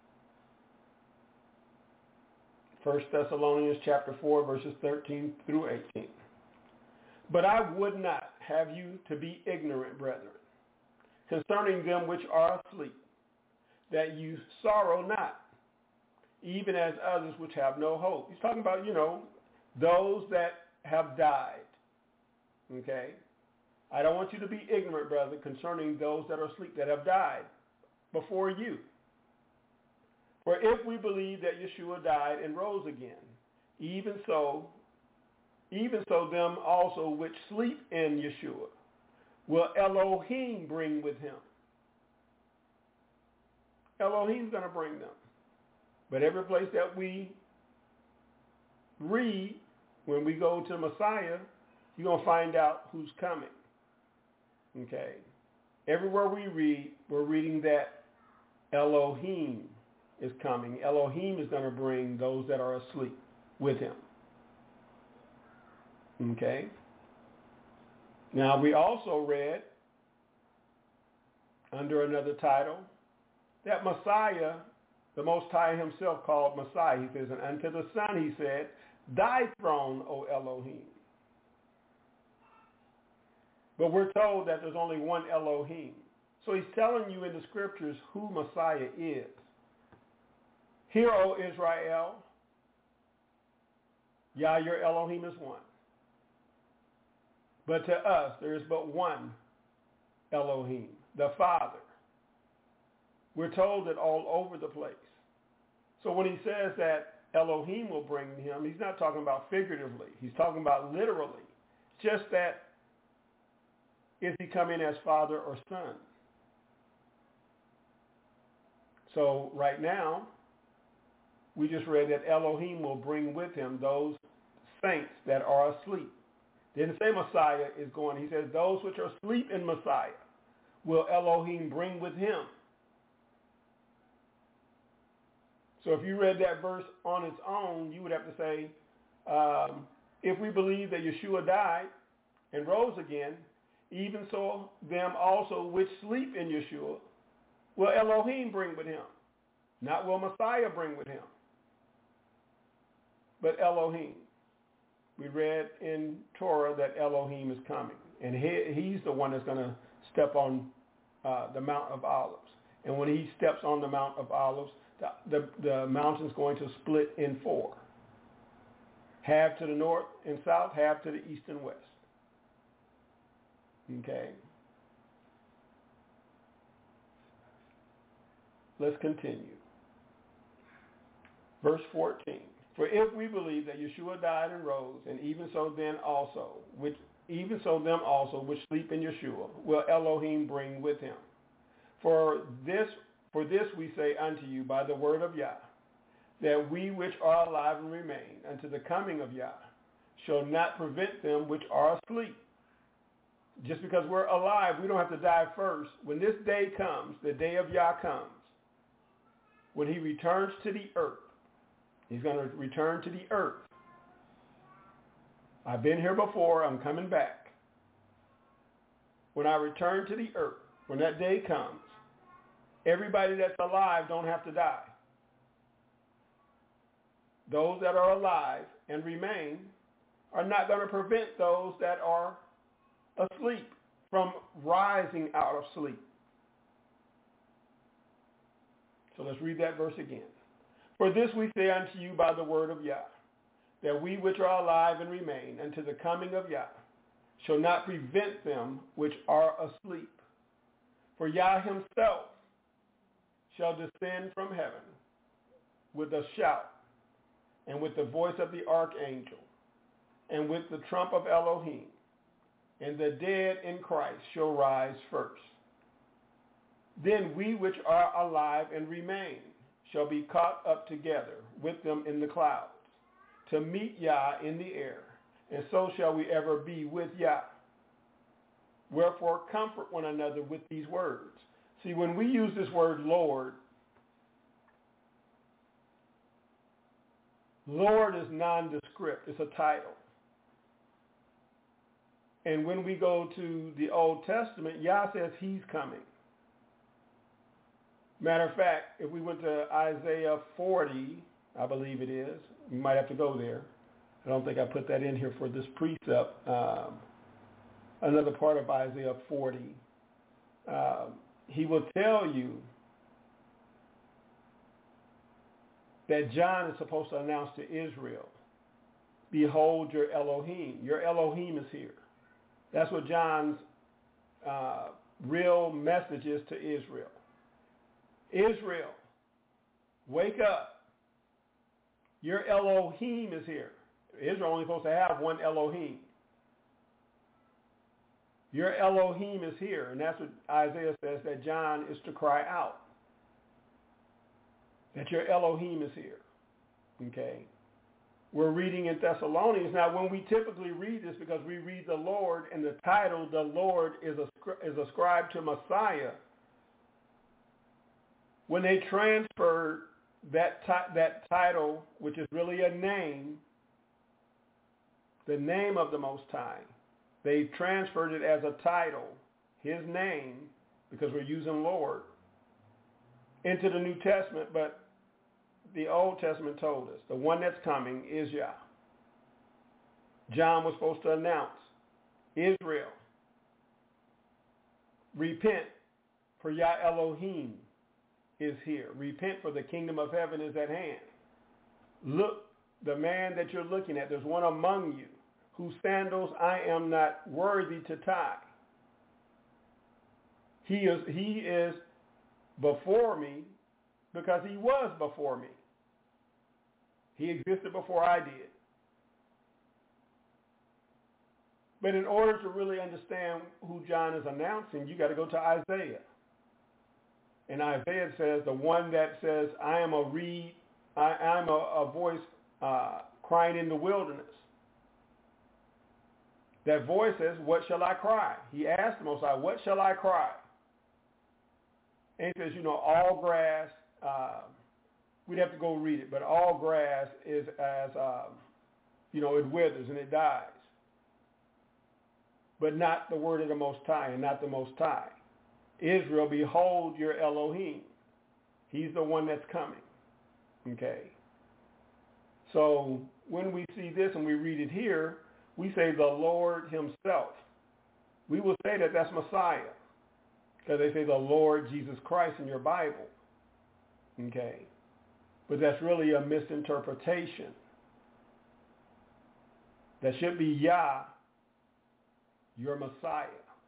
First Thessalonians chapter four, verses thirteen through eighteen. But I would not have you to be ignorant, brethren, concerning them which are asleep, that you sorrow not, even as others which have no hope. He's talking about, you know, those that have died. Okay? I don't want you to be ignorant, brother, concerning those that are asleep, that have died before you. For if we believe that Yeshua died and rose again, even so, even so them also which sleep in Yeshua will Elohim bring with him. Elohim's going to bring them. But every place that we read, when we go to Messiah, you're going to find out who's coming. Okay? Everywhere we read, we're reading that Elohim is coming. Elohim is going to bring those that are asleep with him. Okay? Now, we also read, under another title, that Messiah, the Most High himself called Messiah. He says, and unto the Son he said, thy throne, O Elohim. But we're told that there's only one Elohim. So he's telling you in the scriptures who Messiah is. Hear, O Israel, Yah, your Elohim is one. But to us, there is but one Elohim, the Father. We're told it all over the place. So when he says that Elohim will bring him, he's not talking about figuratively. He's talking about literally. Just that, is he coming as Father or Son? So right now, we just read that Elohim will bring with him those saints that are asleep. Didn't say Messiah is going. He says those which are asleep in Messiah will Elohim bring with him. So if you read that verse on its own, you would have to say, um, if we believe that Yeshua died and rose again, even so them also which sleep in Yeshua will Elohim bring with him. Not will Messiah bring with him, but Elohim. We read in Torah that Elohim is coming, and he, he's the one that's going to step on uh, the Mount of Olives. And when he steps on the Mount of Olives, the, the, the mountain's going to split in four. Half to the north and south, half to the east and west. Okay. Let's continue. Verse fourteen. For if we believe that Yeshua died and rose, and even so then also, which even so them also which sleep in Yeshua, will Elohim bring with him. For this for this we say unto you by the word of Yah, that we which are alive and remain unto the coming of Yah shall not prevent them which are asleep. Just because we're alive, we don't have to die first. When this day comes, the day of Yah comes, when he returns to the earth, he's going to return to the earth. I've been here before. I'm coming back. When I return to the earth, when that day comes, everybody that's alive don't have to die. Those that are alive and remain are not going to prevent those that are asleep from rising out of sleep. So let's read that verse again. For this we say unto you by the word of Yah, that we which are alive and remain unto the coming of Yah shall not prevent them which are asleep. For Yah himself shall descend from heaven with a shout, and with the voice of the archangel, and with the trump of Elohim, and the dead in Christ shall rise first. Then we which are alive and remain shall be caught up together with them in the clouds, to meet Yah in the air, and so shall we ever be with Yah. Wherefore comfort one another with these words. See, when we use this word Lord, Lord is nondescript. It's a title. And when we go to the Old Testament, Yah says he's coming. Matter of fact, if we went to Isaiah forty, I believe it is, we might have to go there. I don't think I put that in here for this precept. Um, another part of Isaiah forty. Um, he will tell you that John is supposed to announce to Israel, behold your Elohim. Your Elohim is here. That's what John's uh, real message is to Israel. Israel, wake up. Your Elohim is here. Israel only supposed to have one Elohim. Your Elohim is here. And that's what Isaiah says, that John is to cry out. That your Elohim is here. Okay. We're reading in Thessalonians. Now, when we typically read this, because we read the Lord, and the title, the Lord, is, ascri- is ascribed to Messiah. When they transferred that, ti- that title, which is really a name, the name of the Most High, they transferred it as a title, his name, because we're using Lord, into the New Testament. But the Old Testament told us the one that's coming is Yah. John was supposed to announce, Israel, repent, for Yah Elohim is here. Repent, for the kingdom of heaven is at hand. Look, the man that you're looking at, there's one among you whose sandals I am not worthy to tie. He is, he is before me because he was before me. He existed before I did. But in order to really understand who John is announcing, you got to go to Isaiah. And Isaiah says, the one that says, I am a reed, I am a, a voice uh, crying in the wilderness. That voice says, what shall I cry? He asked the Most High, what shall I cry? And he says, you know, all grass, uh, we'd have to go read it, but all grass is as, um, you know, it withers and it dies. But not the word of the Most High, and not the Most High. Israel, behold your Elohim. He's the one that's coming. Okay. So when we see this and we read it here, we say the Lord himself. We will say that that's Messiah, because they say the Lord Jesus Christ in your Bible. Okay. But that's really a misinterpretation. That should be Yah, your Messiah.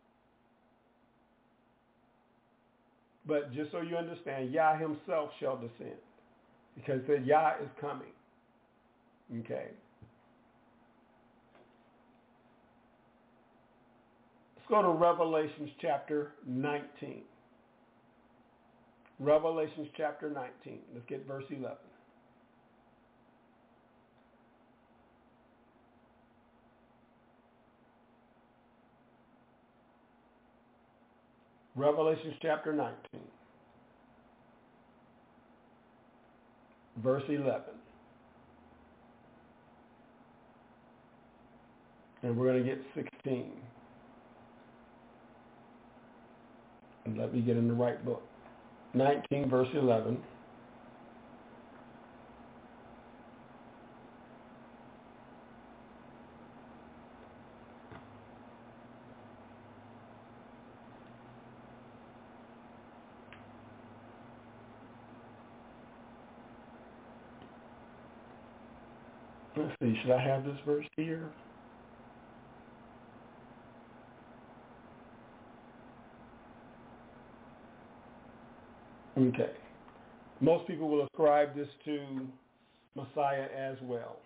But just so you understand, Yah himself shall descend, because it said Yah is coming. Okay. Let's go to Revelations chapter nineteen. Revelations chapter nineteen. Let's get verse eleven. Revelations chapter nineteen. Verse eleven. And we're going to get sixteen. And let me get in the right book. nineteen, verse eleven. Let's see, should I have this verse here? Okay. Most people will ascribe this to Messiah as well.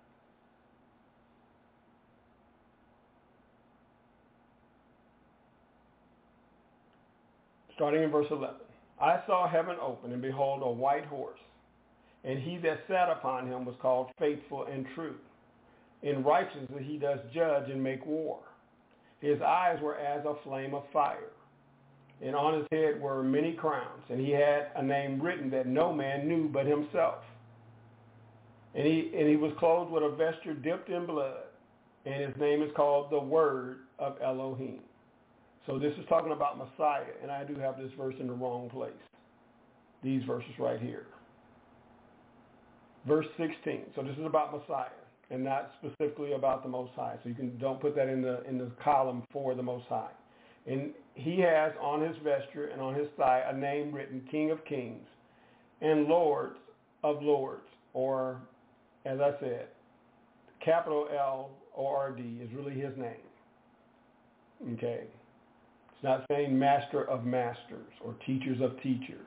Starting in verse eleven. I saw heaven open, and behold, a white horse, and he that sat upon him was called Faithful and True. In righteousness he does judge and make war. His eyes were as a flame of fire, and on his head were many crowns, and he had a name written that no man knew but himself. And he, and he was clothed with a vesture dipped in blood, and his name is called the Word of Elohim. So this is talking about Messiah, and I do have this verse in the wrong place. These verses right here. Verse sixteen. So this is about Messiah, and not specifically about the Most High. So you can don't put that in the in the column for the Most High. And he has on his vesture and on his thigh a name written, King of Kings and Lords of Lords, or as I said, capital L O R D is really his name. Okay. It's not saying master of masters or teachers of teachers,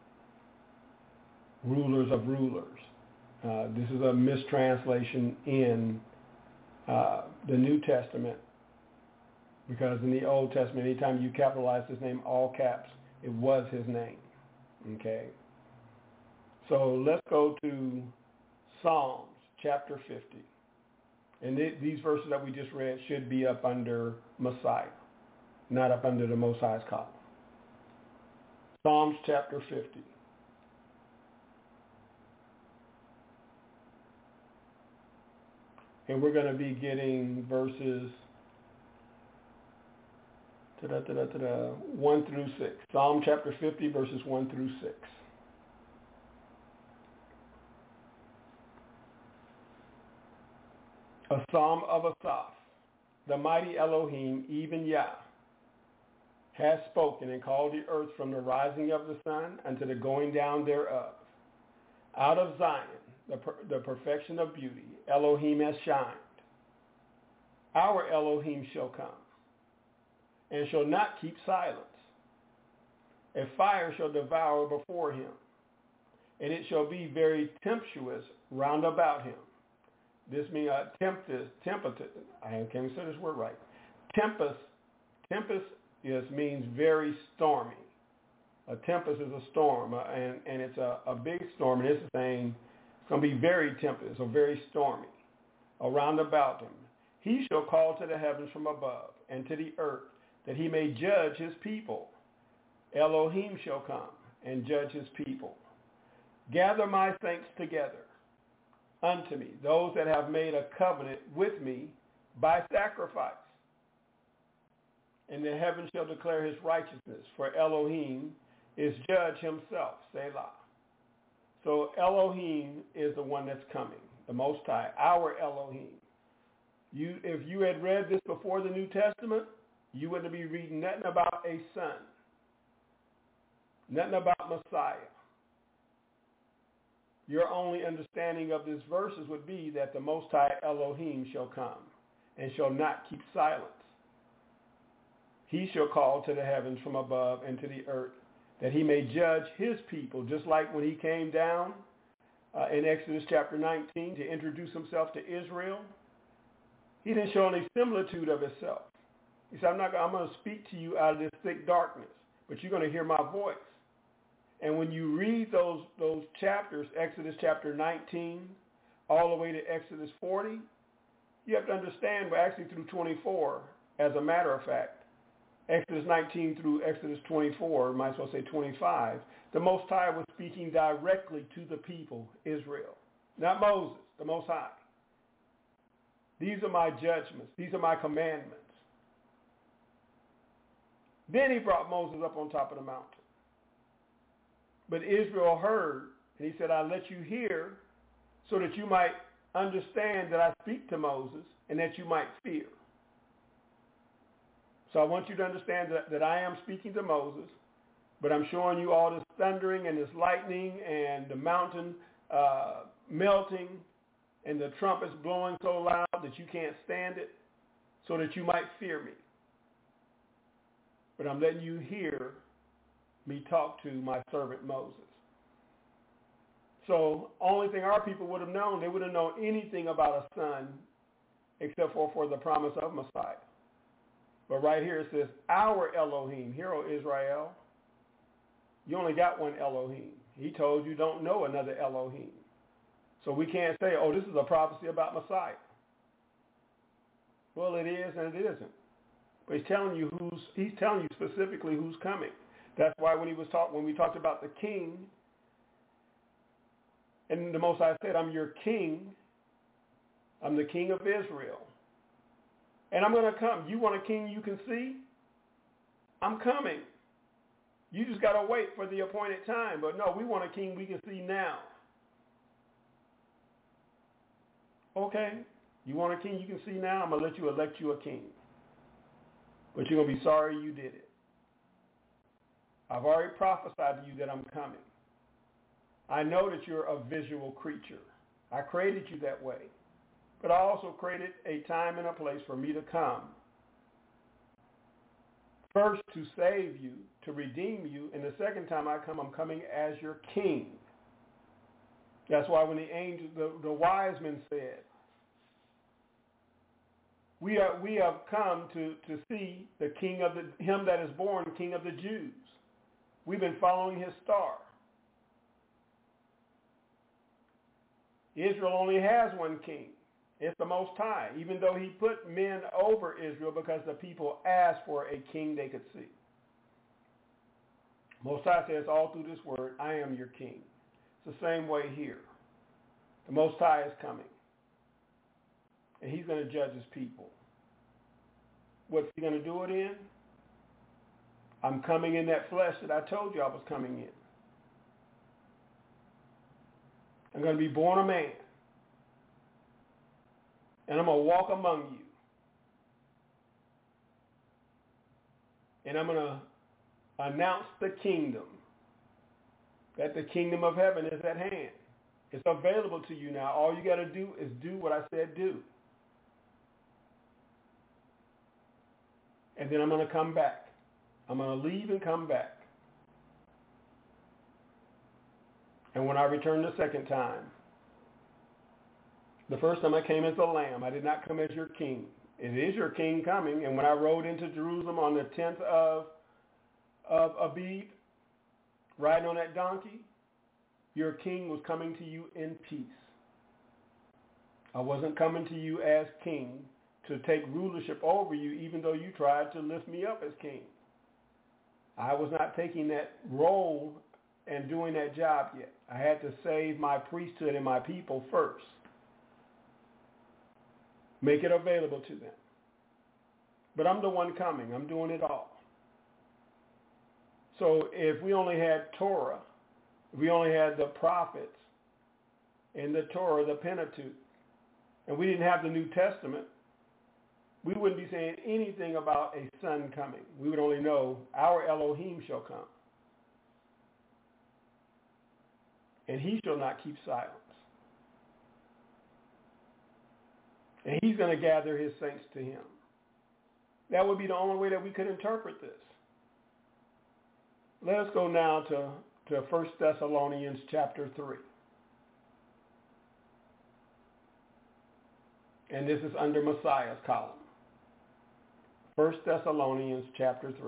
rulers of rulers. Uh, this is a mistranslation in uh, the New Testament, because in the Old Testament, anytime you capitalize his name, all caps, it was his name. Okay? So let's go to Psalms chapter fifty. And th- these verses that we just read should be up under Messiah, not up under the Most High's column. Psalms chapter fifty. And we're going to be getting verses one through six. Psalm chapter fifty, verses one through six. A psalm of Asaph. The mighty Elohim, even Yah, has spoken and called the earth from the rising of the sun unto the going down thereof. Out of Zion, the, per- the perfection of beauty, Elohim has shined. Our Elohim shall come, and shall not keep silence. A fire shall devour before him, and it shall be very tempestuous round about him. This means uh, tempest, tempest, I can't even say this word right. Tempest, tempest is, means very stormy. A tempest is a storm, uh, and, and it's a, a big storm, and it's saying it's going to be very tempest or very stormy around about him. He shall call to the heavens from above and to the earth, that he may judge his people. Elohim shall come and judge his people. Gather my saints together unto me, those that have made a covenant with me by sacrifice. And the heavens shall declare his righteousness, for Elohim is judge himself, Selah. So Elohim is the one that's coming, the Most High, our Elohim. You, if you had read this before the New Testament, you wouldn't be reading nothing about a son, nothing about Messiah. Your only understanding of these verses would be that the Most High Elohim shall come and shall not keep silence. He shall call to the heavens from above and to the earth, that he may judge his people, just like when he came down uh, in Exodus chapter nineteen to introduce himself to Israel. He didn't show any similitude of himself. He said, I'm not. I'm going to speak to you out of this thick darkness, but you're going to hear my voice. And when you read those those chapters, Exodus chapter nineteen, all the way to Exodus forty, you have to understand, we're actually through twenty-four, as a matter of fact. Exodus nineteen through Exodus twenty-four, might as well say twenty-five, the Most High was speaking directly to the people, Israel. Not Moses, the Most High. These are my judgments. These are my commandments. Then he brought Moses up on top of the mountain. But Israel heard, and he said, I let you hear so that you might understand that I speak to Moses and that you might fear. So I want you to understand that, that I am speaking to Moses, but I'm showing you all this thundering and this lightning and the mountain uh, melting and the trumpets blowing so loud that you can't stand it, so that you might fear me. But I'm letting you hear me talk to my servant Moses. So only thing our people would have known, they wouldn't know anything about a son except for, for the promise of Messiah. But right here it says, our Elohim. Hear, O Israel, you only got one Elohim. He told you don't know another Elohim. So we can't say, oh, this is a prophecy about Messiah. Well, it is and it isn't. But he's telling you who's, he's telling you specifically who's coming. That's why when he was talk, when we talked about the king, and the Most High said, I'm your king. I'm the king of Israel. And I'm going to come. You want a king you can see? I'm coming. You just got to wait for the appointed time. But no, we want a king we can see now. Okay. You want a king you can see now? I'm going to let you elect you a king. But you're going to be sorry you did it. I've already prophesied to you that I'm coming. I know that you're a visual creature. I created you that way. But I also created a time and a place for me to come. First, to save you, to redeem you. And the second time I come, I'm coming as your king. That's why when the angels, the, the wise men said, we are we have come to, to see the king of the him that is born, king of the Jews. We've been following his star. Israel only has one king. It's the Most High, even though he put men over Israel because the people asked for a king they could see. Most High says all through this word, I am your king. It's the same way here. The Most High is coming. And he's going to judge his people. What's he going to do it in? I'm coming in that flesh that I told you I was coming in. I'm going to be born a man. And I'm going to walk among you. And I'm going to announce the kingdom. That the kingdom of heaven is at hand. It's available to you now. All you got to do is do what I said do. And then I'm going to come back. I'm going to leave and come back. And when I return the second time, the first time I came as a lamb, I did not come as your king. It is your king coming. And when I rode into Jerusalem on the tenth of, of Abib, riding on that donkey, your king was coming to you in peace. I wasn't coming to you as king to take rulership over you, even though you tried to lift me up as king. I was not taking that role and doing that job yet. I had to save my priesthood and my people first. Make it available to them. But I'm the one coming. I'm doing it all. So if we only had Torah, if we only had the prophets and the Torah, the Pentateuch, and we didn't have the New Testament, we wouldn't be saying anything about a son coming. We would only know our Elohim shall come. And he shall not keep silence. And he's going to gather his saints to him. That would be the only way that we could interpret this. Let us go now to, to First Thessalonians chapter three. And this is under Messiah's column. First Thessalonians chapter three.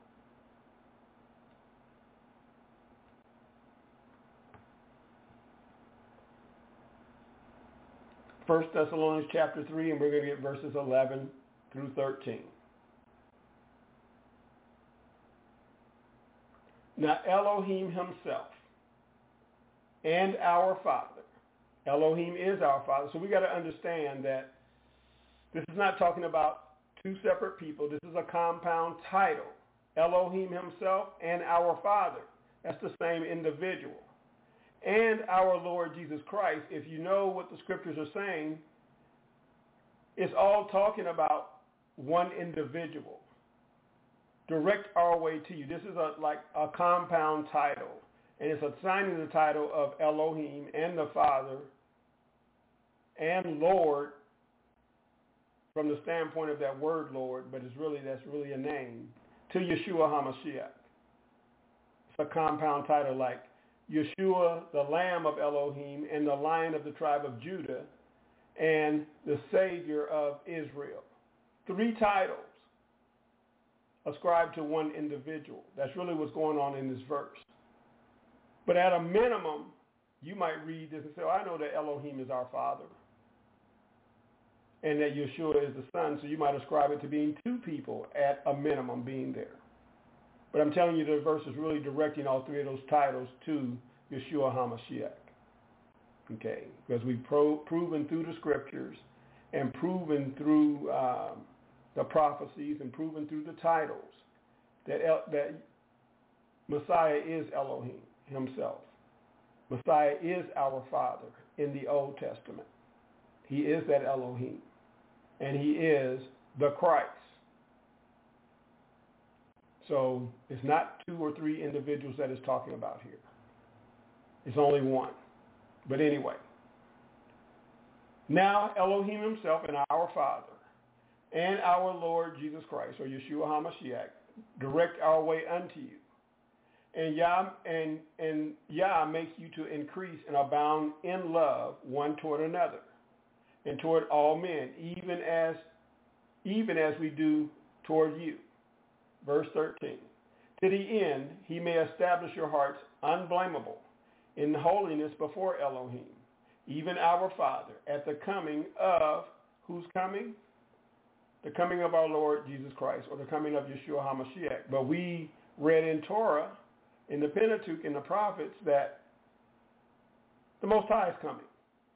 First Thessalonians chapter three, and we're going to get verses eleven through thirteen. Now Elohim himself and our Father. Elohim is our Father. So we got to understand that this is not talking about two separate people. This is a compound title. Elohim himself and our Father. That's the same individual. And our Lord Jesus Christ, if you know what the scriptures are saying, it's all talking about one individual. Direct our way to you. This is a, like a compound title. And it's assigning the title of Elohim and the Father and Lord from the standpoint of that word Lord, but it's really, that's really a name, to Yeshua HaMashiach. It's a compound title like Yeshua, the Lamb of Elohim, and the Lion of the tribe of Judah, and the Savior of Israel. Three titles ascribed to one individual. That's really what's going on in this verse. But at a minimum, you might read this and say, oh, I know that Elohim is our Father. and that Yeshua is the Son, so you might ascribe it to being two people at a minimum being there. But I'm telling you, the verse is really directing all three of those titles to Yeshua HaMashiach. Okay, because we've pro- proven through the scriptures and proven through uh, the prophecies and proven through the titles that El- that Messiah is Elohim himself. Messiah is our Father in the Old Testament. He is that Elohim, and he is the Christ. So it's not two or three individuals that it's talking about here. It's only one. But anyway, now Elohim himself and our Father and our Lord Jesus Christ, or Yeshua HaMashiach, direct our way unto you. And Yah, and, and Yah makes you to increase and abound in love one toward another and toward all men, even as even as we do toward you. Verse thirteen. To the end he may establish your hearts unblameable in holiness before Elohim, even our Father, at the coming of, who's coming? The coming of our Lord Jesus Christ, or the coming of Yeshua HaMashiach. But we read in Torah, in the Pentateuch, in the prophets, that the Most High is coming.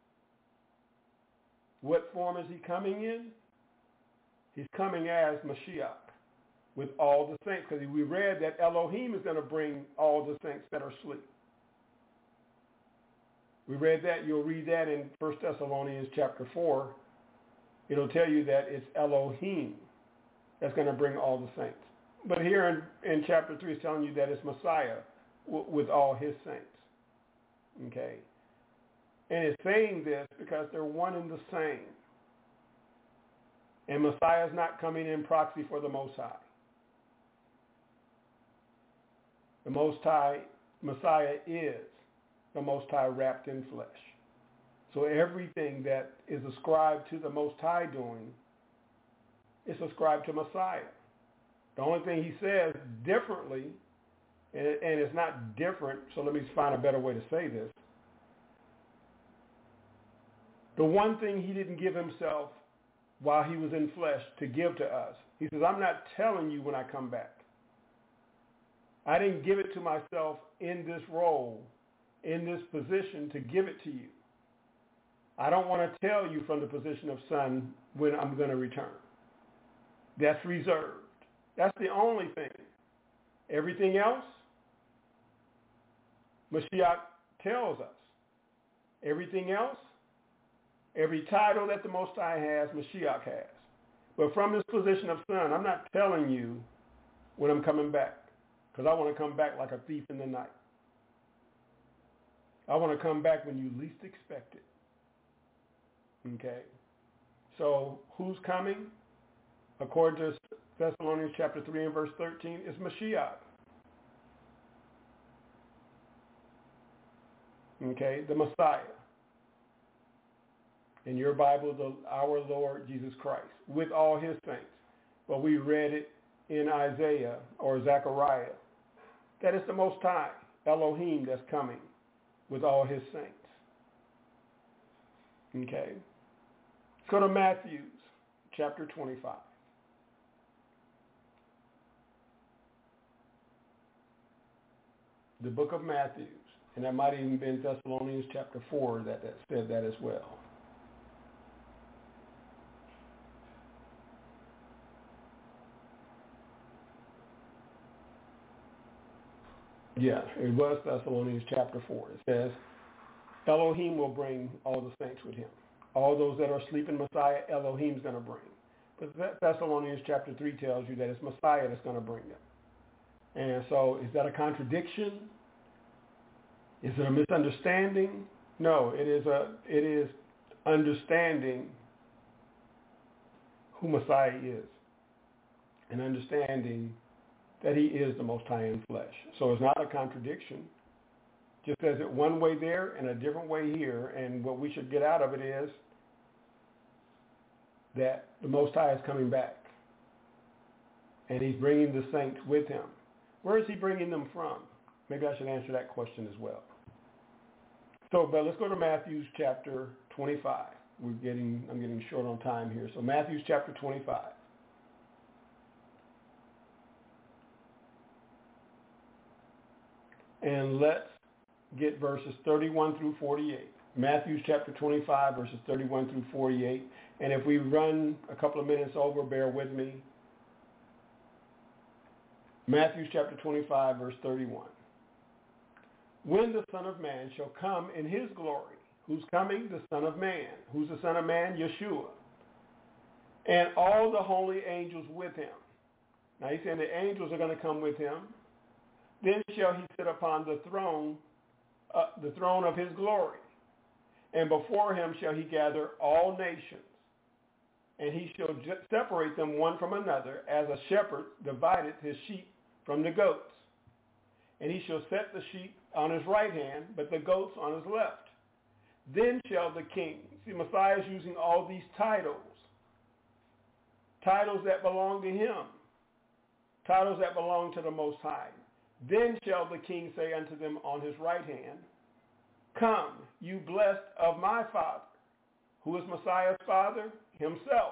What form is he coming in? He's coming as Mashiach with all the saints, because we read that Elohim is going to bring all the saints that are asleep. We read that. You'll read that in First Thessalonians chapter four. It'll tell you that it's Elohim that's going to bring all the saints. But here in, in chapter three, it's telling you that it's Messiah w- with all his saints. Okay? And it's saying this because they're one and the same. And Messiah is not coming in proxy for the Most High. The Most High, Messiah is the Most High wrapped in flesh. So everything that is ascribed to the Most High doing is ascribed to Messiah. The only thing he says differently, and, and it's not different, so let me find a better way to say this. The one thing he didn't give himself while he was in flesh to give to us, he says, I'm not telling you when I come back. I didn't give it to myself in this role, in this position, to give it to you. I don't want to tell you from the position of son when I'm going to return. That's reserved. That's the only thing. Everything else, Mashiach tells us. Everything else, every title that the Most High has, Mashiach has. But from this position of son, I'm not telling you when I'm coming back, because I want to come back like a thief in the night. I want to come back when you least expect it. Okay? So who's coming? According to Thessalonians chapter three and verse thirteen, is Mashiach. Okay? The Messiah. In your Bible, the, our Lord Jesus Christ, with all his saints. But we read it in Isaiah or Zechariah, that it's the Most High, Elohim, that's coming with all his saints. Okay? Let's go to Matthew chapter twenty-five. The book of Matthew, and that might even been Thessalonians chapter four that, that said that as well. Yeah, it was Thessalonians chapter four. It says, Elohim will bring all the saints with him. All those that are asleep in Messiah, Elohim's going to bring. But Thessalonians chapter three tells you that it's Messiah that's going to bring them. And so is that a contradiction? Is it a misunderstanding? No, it is a it is understanding who Messiah is and understanding that he is the Most High in flesh. So it's not a contradiction. Just says it one way there and a different way here. And what we should get out of it is that the Most High is coming back. And he's bringing the saints with him. Where is he bringing them from? Maybe I should answer that question as well. So, but let's go to Matthew chapter twenty-five. we're getting, I'm getting short on time here. So Matthew chapter twenty-five. And let's get verses thirty-one through forty-eight. Matthew chapter twenty-five, verses thirty-one through forty-eight. And if we run a couple of minutes over, bear with me. Matthew chapter twenty-five, verse thirty-one. When the Son of Man shall come in his glory. Who's coming? The Son of Man. Who's the Son of Man? Yeshua. And all the holy angels with him. Now he's saying the angels are going to come with him. Then shall he sit upon the throne, uh, the throne of his glory. And before him shall he gather all nations. And he shall separate them one from another, as a shepherd divideth his sheep from the goats. And he shall set the sheep on his right hand, but the goats on his left. Then shall the king, see, Messiah is using all these titles, titles that belong to him, titles that belong to the Most High. Then shall the king say unto them on his right hand, Come, you blessed of my Father. Who is Messiah's Father? Himself.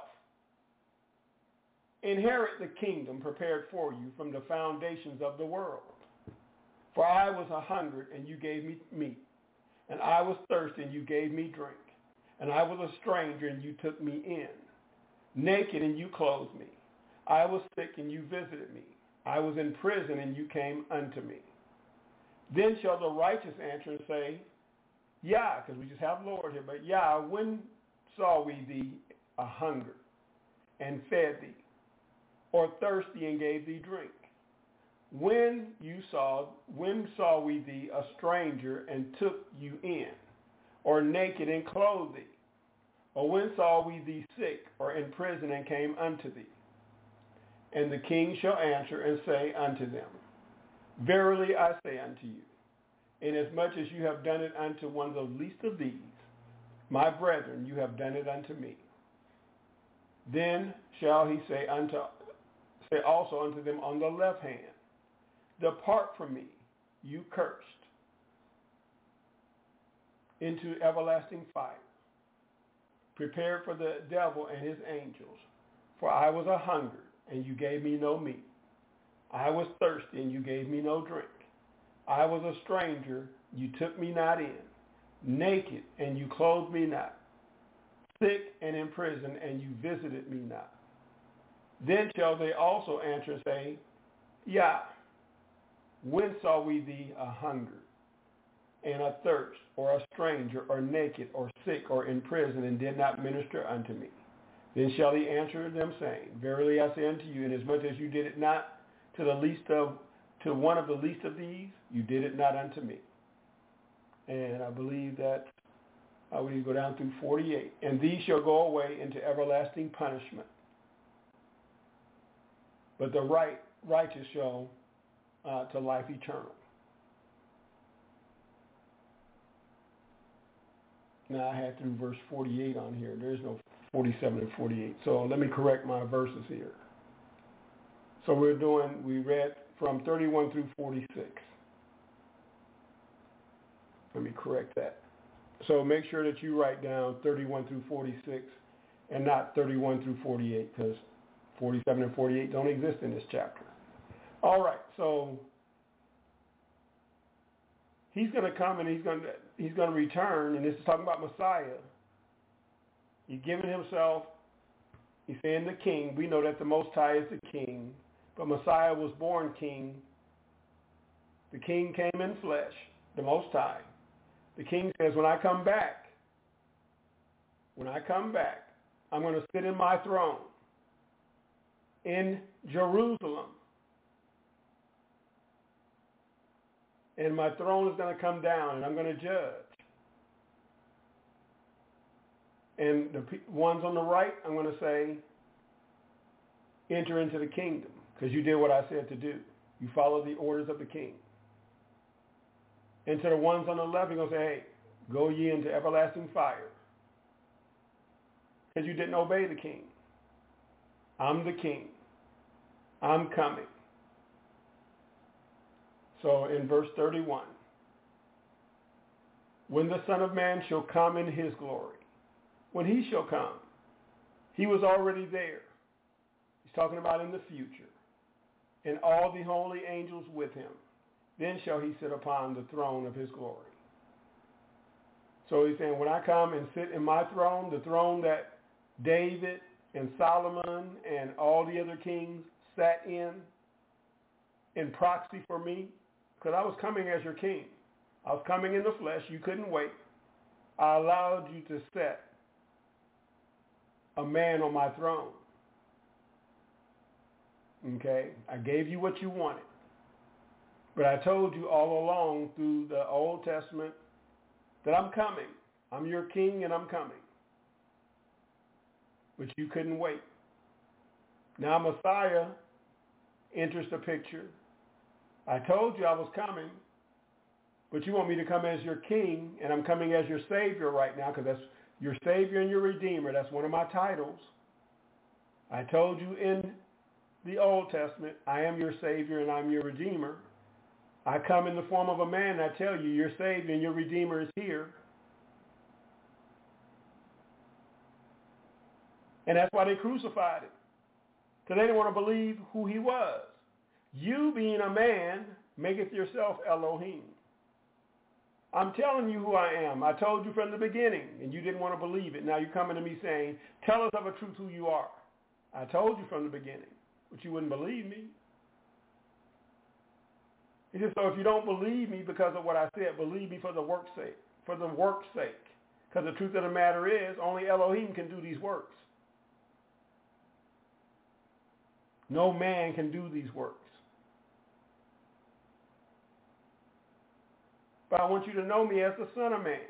Inherit the kingdom prepared for you from the foundations of the world. For I was a hungered, and you gave me meat. And I was thirsty, and you gave me drink. And I was a stranger, and you took me in. Naked, and you clothed me. I was sick, and you visited me. I was in prison, and you came unto me. Then shall the righteous answer and say, Yah, because we just have Lord here, but Yah, when saw we thee a hunger, and fed thee, or thirsty, and gave thee drink? When you saw, when saw we thee a stranger, and took you in, or naked, and clothed thee? Or when saw we thee sick, or in prison, and came unto thee? And the king shall answer and say unto them, Verily I say unto you, inasmuch as you have done it unto one of the least of these, my brethren, you have done it unto me. Then shall he say unto say also unto them on the left hand, Depart from me, you cursed, into everlasting fire, prepared for the devil and his angels. For I was a hungered, and you gave me no meat. I was thirsty, and you gave me no drink. I was a stranger, you took me not in. Naked, and you clothed me not. Sick and in prison, and you visited me not. Then shall they also answer and say, Yah, when saw we thee a hunger, and a thirst, or a stranger, or naked, or sick, or in prison, and did not minister unto me? Then shall he answer them, saying, Verily I say unto you, inasmuch as you did it not to the least of to one of the least of these, you did it not unto me. And I believe that I would go down through forty-eight. And these shall go away into everlasting punishment, but the right righteous shall uh, to life eternal. Now I had through verse forty-eight on here. There's no forty-seven and forty-eight. So let me correct my verses here. So we're doing, we read from thirty-one through forty-six. Let me correct that. So make sure that you write down thirty-one through forty-six and not thirty-one through forty-eight, because forty-seven and forty-eight don't exist in this chapter. All right, so he's going to come and he's going to he's going to return, and this is talking about Messiah. He's giving himself, he's saying the king. We know that the Most High is the king, but Messiah was born king. The king came in flesh, the Most High. The king says, when I come back, when I come back, I'm going to sit in my throne in Jerusalem. And my throne is going to come down, and I'm going to judge. And the ones on the right, I'm going to say, enter into the kingdom, because you did what I said to do. You followed the orders of the king. And to the ones on the left, he's going to say, hey, go ye into everlasting fire, because you didn't obey the king. I'm the king. I'm coming. So in verse thirty-one, when the Son of Man shall come in his glory, when he shall come. He was already there. He's talking about in the future. And all the holy angels with him. Then shall he sit upon the throne of his glory. So he's saying, when I come and sit in my throne, the throne that David and Solomon and all the other kings sat in, in proxy for me, because I was coming as your king. I was coming in the flesh. You couldn't wait. I allowed you to set a man on my throne. Okay? I gave you what you wanted. But I told you all along through the Old Testament that I'm coming. I'm your king and I'm coming. But you couldn't wait. Now Messiah enters the picture. I told you I was coming, but you want me to come as your king, and I'm coming as your Savior right now, because that's your Savior and your Redeemer. That's one of my titles. I told you in the Old Testament, I am your Savior and I'm your Redeemer. I come in the form of a man, and I tell you, your Savior and your Redeemer is here. And that's why they crucified him. Because they didn't want to believe who he was. You being a man maketh yourself Elohim. I'm telling you who I am. I told you from the beginning, and you didn't want to believe it. Now you're coming to me saying, tell us of a truth who you are. I told you from the beginning, but you wouldn't believe me. He said, so if you don't believe me because of what I said, believe me for the work's sake. For the work's sake. Because the truth of the matter is, only Elohim can do these works. No man can do these works. But I want you to know me as the Son of Man.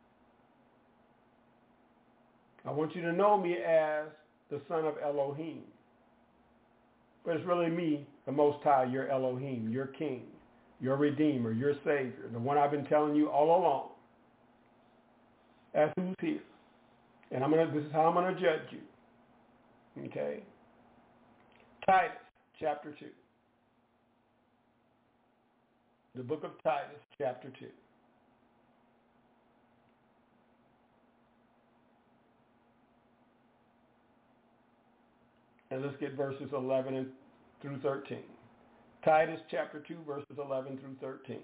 I want you to know me as the Son of Elohim. But it's really me, the Most High, your Elohim, your King, your Redeemer, your Savior, the one I've been telling you all along. That's who's here. And I'm gonna, this is how I'm going to judge you. Okay? Titus, chapter two. The book of Titus, chapter two. And let's get verses eleven through thirteen. Titus, chapter two, verses eleven through thirteen.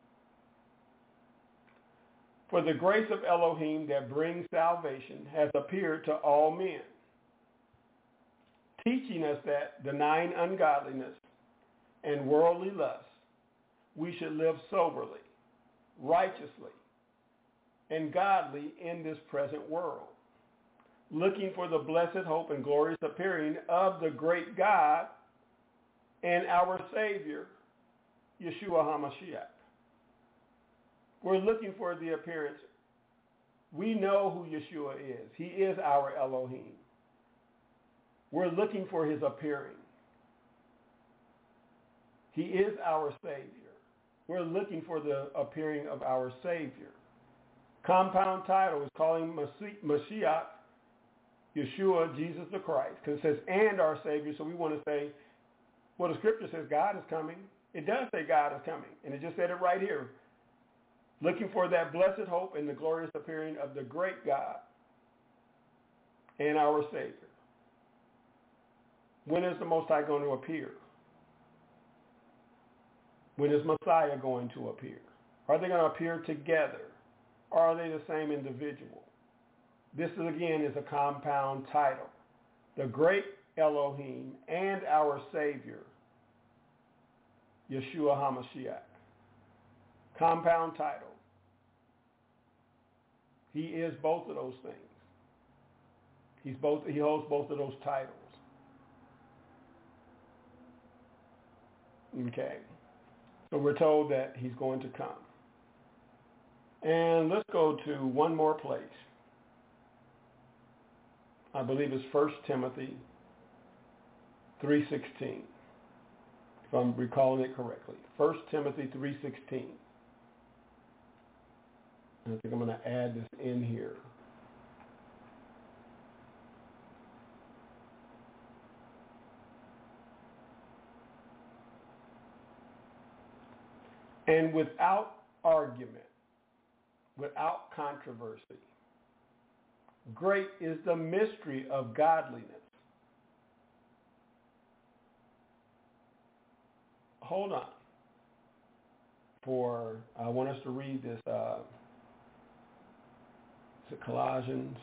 For the grace of Elohim that brings salvation has appeared to all men, teaching us that, denying ungodliness and worldly lust, we should live soberly, righteously, and godly in this present world, looking for the blessed hope and glorious appearing of the great God and our Savior, Yeshua HaMashiach. We're looking for the appearance. We know who Yeshua is. He is our Elohim. We're looking for his appearing. He is our Savior. We're looking for the appearing of our Savior. Compound title is calling Mashiach, Yeshua, Jesus the Christ, because it says, and our Savior, so we want to say, well, the scripture says God is coming. It does say God is coming, and it just said it right here. Looking for that blessed hope and the glorious appearing of the great God and our Savior. When is the Most High going to appear? When is Messiah going to appear? Are they going to appear together? Or are they the same individual? This, is, again, is a compound title. The great Elohim and our Savior, Yeshua HaMashiach. Compound title. He is both of those things. He's both, he holds both of those titles. Okay. So we're told that he's going to come. And let's go to one more place. I believe it's First Timothy three sixteen, if I'm recalling it correctly. First Timothy three sixteen. I think I'm going to add this in here. And without argument, without controversy, Great is the mystery of godliness. Hold on. For, I want us to read this, uh, is it Colossians?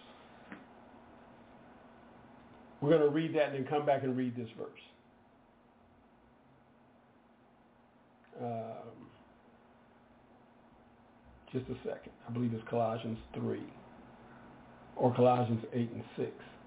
We're going to read that and then come back and read this verse. Um, just a second. I believe it's Colossians three or Colossians eight and six.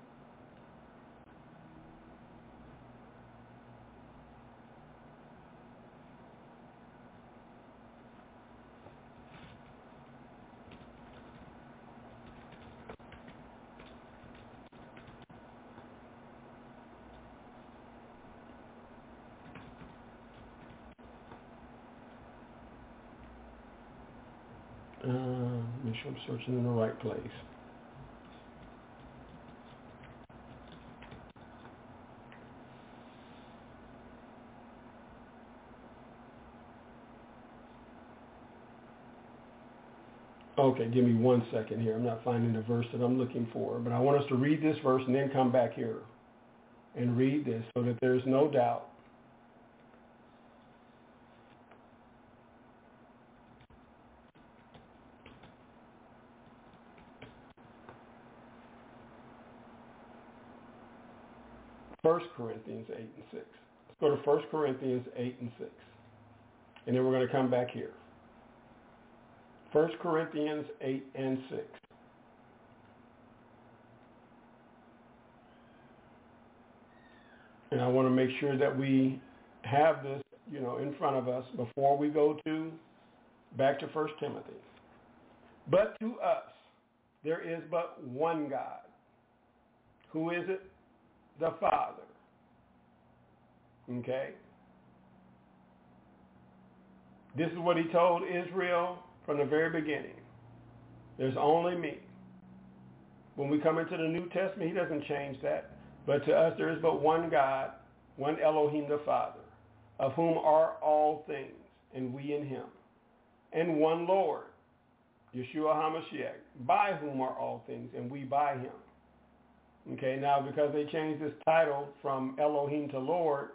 Uh, make sure I'm searching in the right place. Okay, give me one second here. I'm not finding the verse that I'm looking for, but I want us to read this verse and then come back here and read this so that there's no doubt. First Corinthians eight and six. Let's go to First Corinthians eight and six. And then we're going to come back here. First Corinthians eight and six. And I want to make sure that we have this, you know, in front of us before we go to back to First Timothy. But to us there is but one God. Who is it? The Father. Okay? This is what he told Israel from the very beginning. There's only me. When we come into the New Testament, he doesn't change that. But to us there is but one God, one Elohim the Father, of whom are all things, and we in him. And one Lord, Yeshua HaMashiach, by whom are all things, and we by him. Okay, now because they changed this title from Elohim to Lord,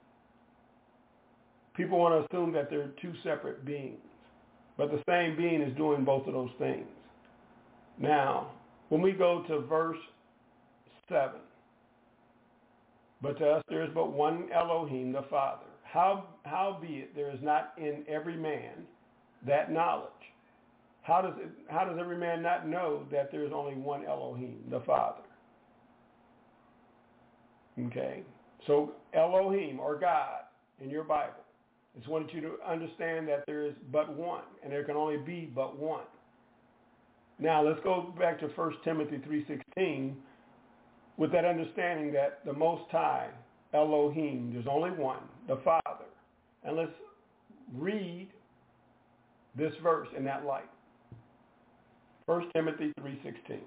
people want to assume that they're two separate beings. But the same being is doing both of those things. Now, when we go to verse seven, but to us there is but one Elohim, the Father. How, howbeit there is not in every man that knowledge. How does it, how does every man not know that there is only one Elohim, the Father? Okay, so Elohim, or God, in your Bible, it's wanted you to understand that there is but one, and there can only be but one. Now, let's go back to First Timothy three sixteen with that understanding that the Most High, Elohim, there's only one, the Father. And let's read this verse in that light. First Timothy three sixteen.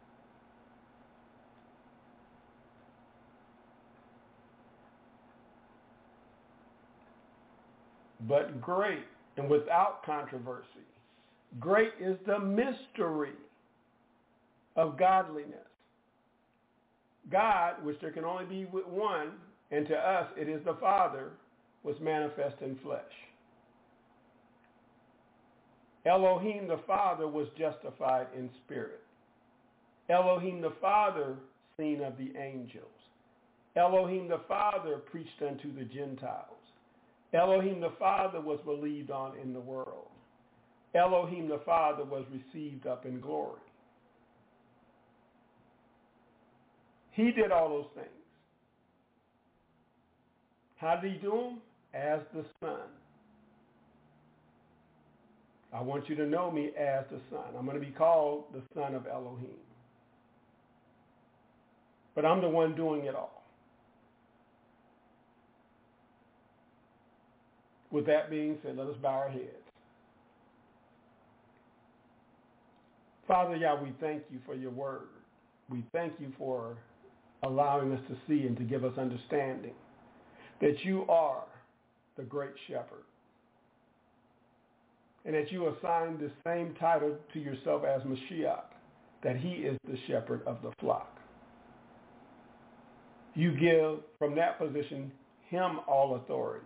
But great and without controversy, great is the mystery of godliness. God, which there can only be one, and to us it is the Father, was manifest in flesh. Elohim the Father was justified in spirit. Elohim the Father seen of the angels. Elohim the Father preached unto the Gentiles. Elohim the Father was believed on in the world. Elohim the Father was received up in glory. He did all those things. How did he do them? As the Son. I want you to know me as the Son. I'm going to be called the Son of Elohim. But I'm the one doing it all. With that being said, let us bow our heads. Father, Yah, we thank you for your word. We thank you for allowing us to see and to give us understanding that you are the great shepherd, and that you assigned the same title to yourself as Mashiach, that he is the shepherd of the flock. You give from that position him all authority.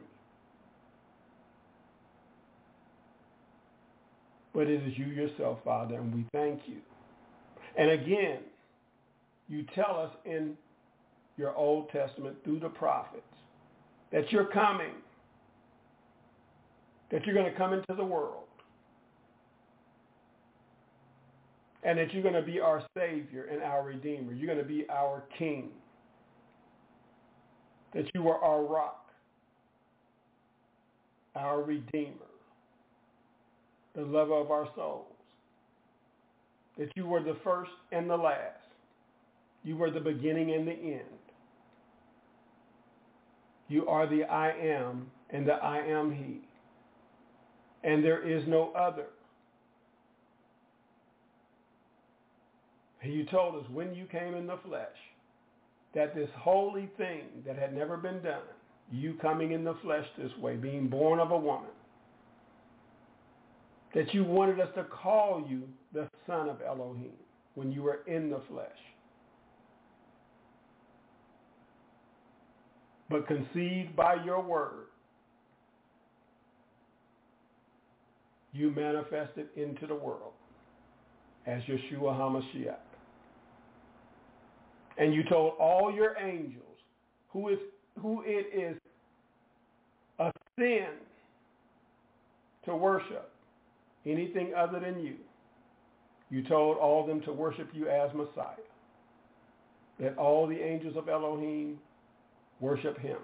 But it is you yourself, Father, and we thank you. And again, you tell us in your Old Testament through the prophets that you're coming, that you're going to come into the world, and that you're going to be our Savior and our Redeemer. You're going to be our King, that you are our rock, our Redeemer, the lover of our souls, that you were the first and the last. You were the beginning and the end. You are the I am and the I am he. And there is no other. And you told us when you came in the flesh that this holy thing that had never been done, you coming in the flesh this way, being born of a woman, that you wanted us to call you the Son of Elohim when you were in the flesh. But conceived by your word, you manifested into the world as Yeshua HaMashiach. And you told all your angels who is who it is a sin to worship anything other than you. You told all of them to worship you as Messiah. That all the angels of Elohim worship him.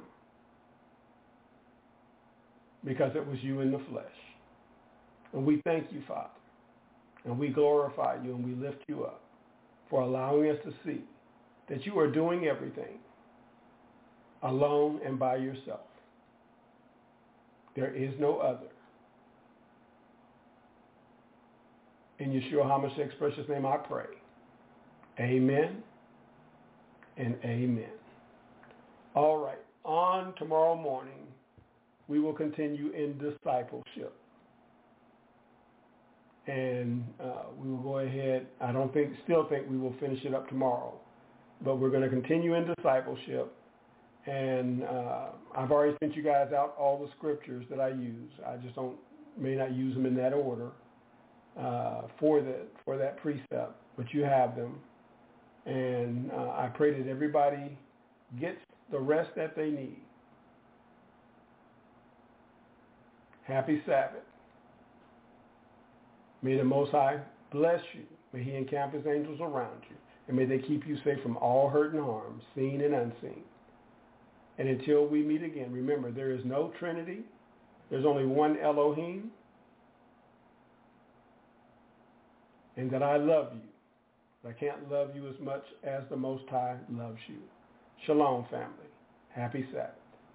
Because it was you in the flesh. And we thank you, Father. And we glorify you and we lift you up for allowing us to see that you are doing everything alone and by yourself. There is no other. In Yeshua HaMashiach's precious name I pray. Amen and amen. All right. On tomorrow morning, we will continue in discipleship. And uh, we will go ahead. I don't think, still think we will finish it up tomorrow. But we're going to continue in discipleship. And uh, I've already sent you guys out all the scriptures that I use. I just don't may not use them in that order uh, for the for that precept, but you have them. And uh, I pray that everybody gets the rest that they need. Happy Sabbath. May the Most High bless you. May he encamp his angels around you. And may they keep you safe from all hurt and harm, seen and unseen. And until we meet again, remember, there is no Trinity. There's only one Elohim. And that I love you. I can't love you as much as the Most High loves you. Shalom, family. Happy Sabbath.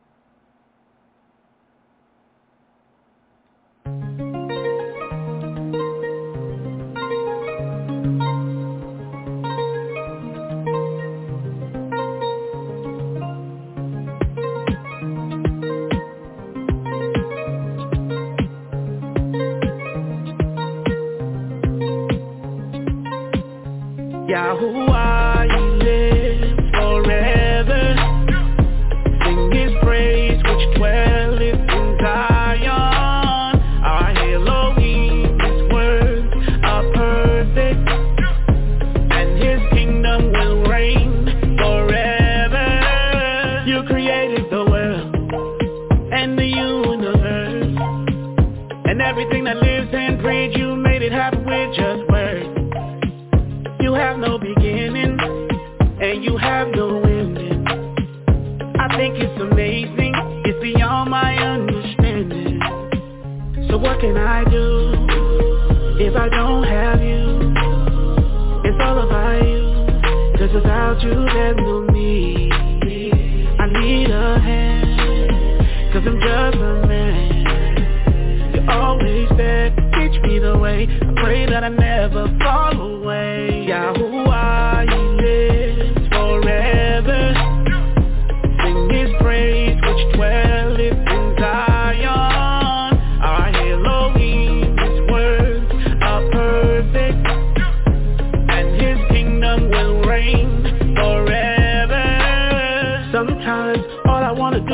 Yahuwah, he lives forever. Sing his praise which dwelleth in Zion. Our Elohim, his words are perfect, and his kingdom will reign forever. You created the world and the universe, and everything that lives and breathes. You made it happen with just words. You have no beginning, and you have no ending. I think it's amazing, it's beyond my understanding. So what can I do, if I don't have you? It's all about you, cause without you there's no me. I need a hand, cause I'm just a man. You're always there, teach me the way. I pray that I never fall away. Yahuwah, he lives forever. Sing his praise which dwelleth in Zion. Our Elohim, his words are perfect, and his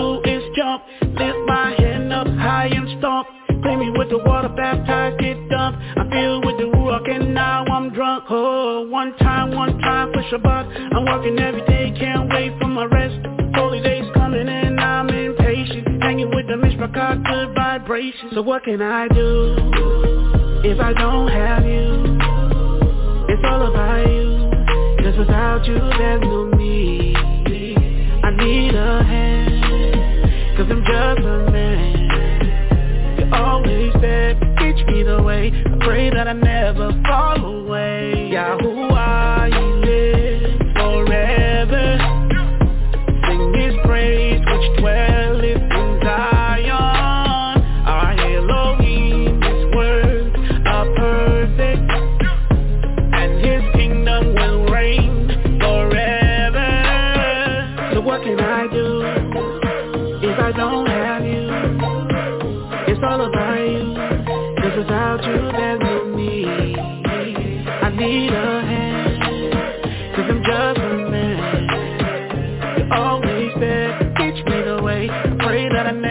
do is jump, lift my hand up high and stomp. Clean me with the water, baptized, get dumped. I'm filled with the ruach and now I'm drunk. Oh, one time, one time for Shabbat. I'm working every day, can't wait for my rest. Holy days coming and I'm impatient. Hanging with the Mishpachah, good vibrations. So what can I do if I don't have you? It's all about you, 'cause without you there's no me. I need a hand, 'cause I'm just a man. You're always there, teach me the way. I pray that I never fall away. Yahuwah, you live forever. Sing his praise which dwelleth in Zion. Our Elohim, his words are perfect, and his kingdom will reign forever. So what can I do if I don't have you? It's all about you, 'cause without you there's no me. I need a hand, 'cause I'm just a man. You're always there, teach me the way. I pray that I never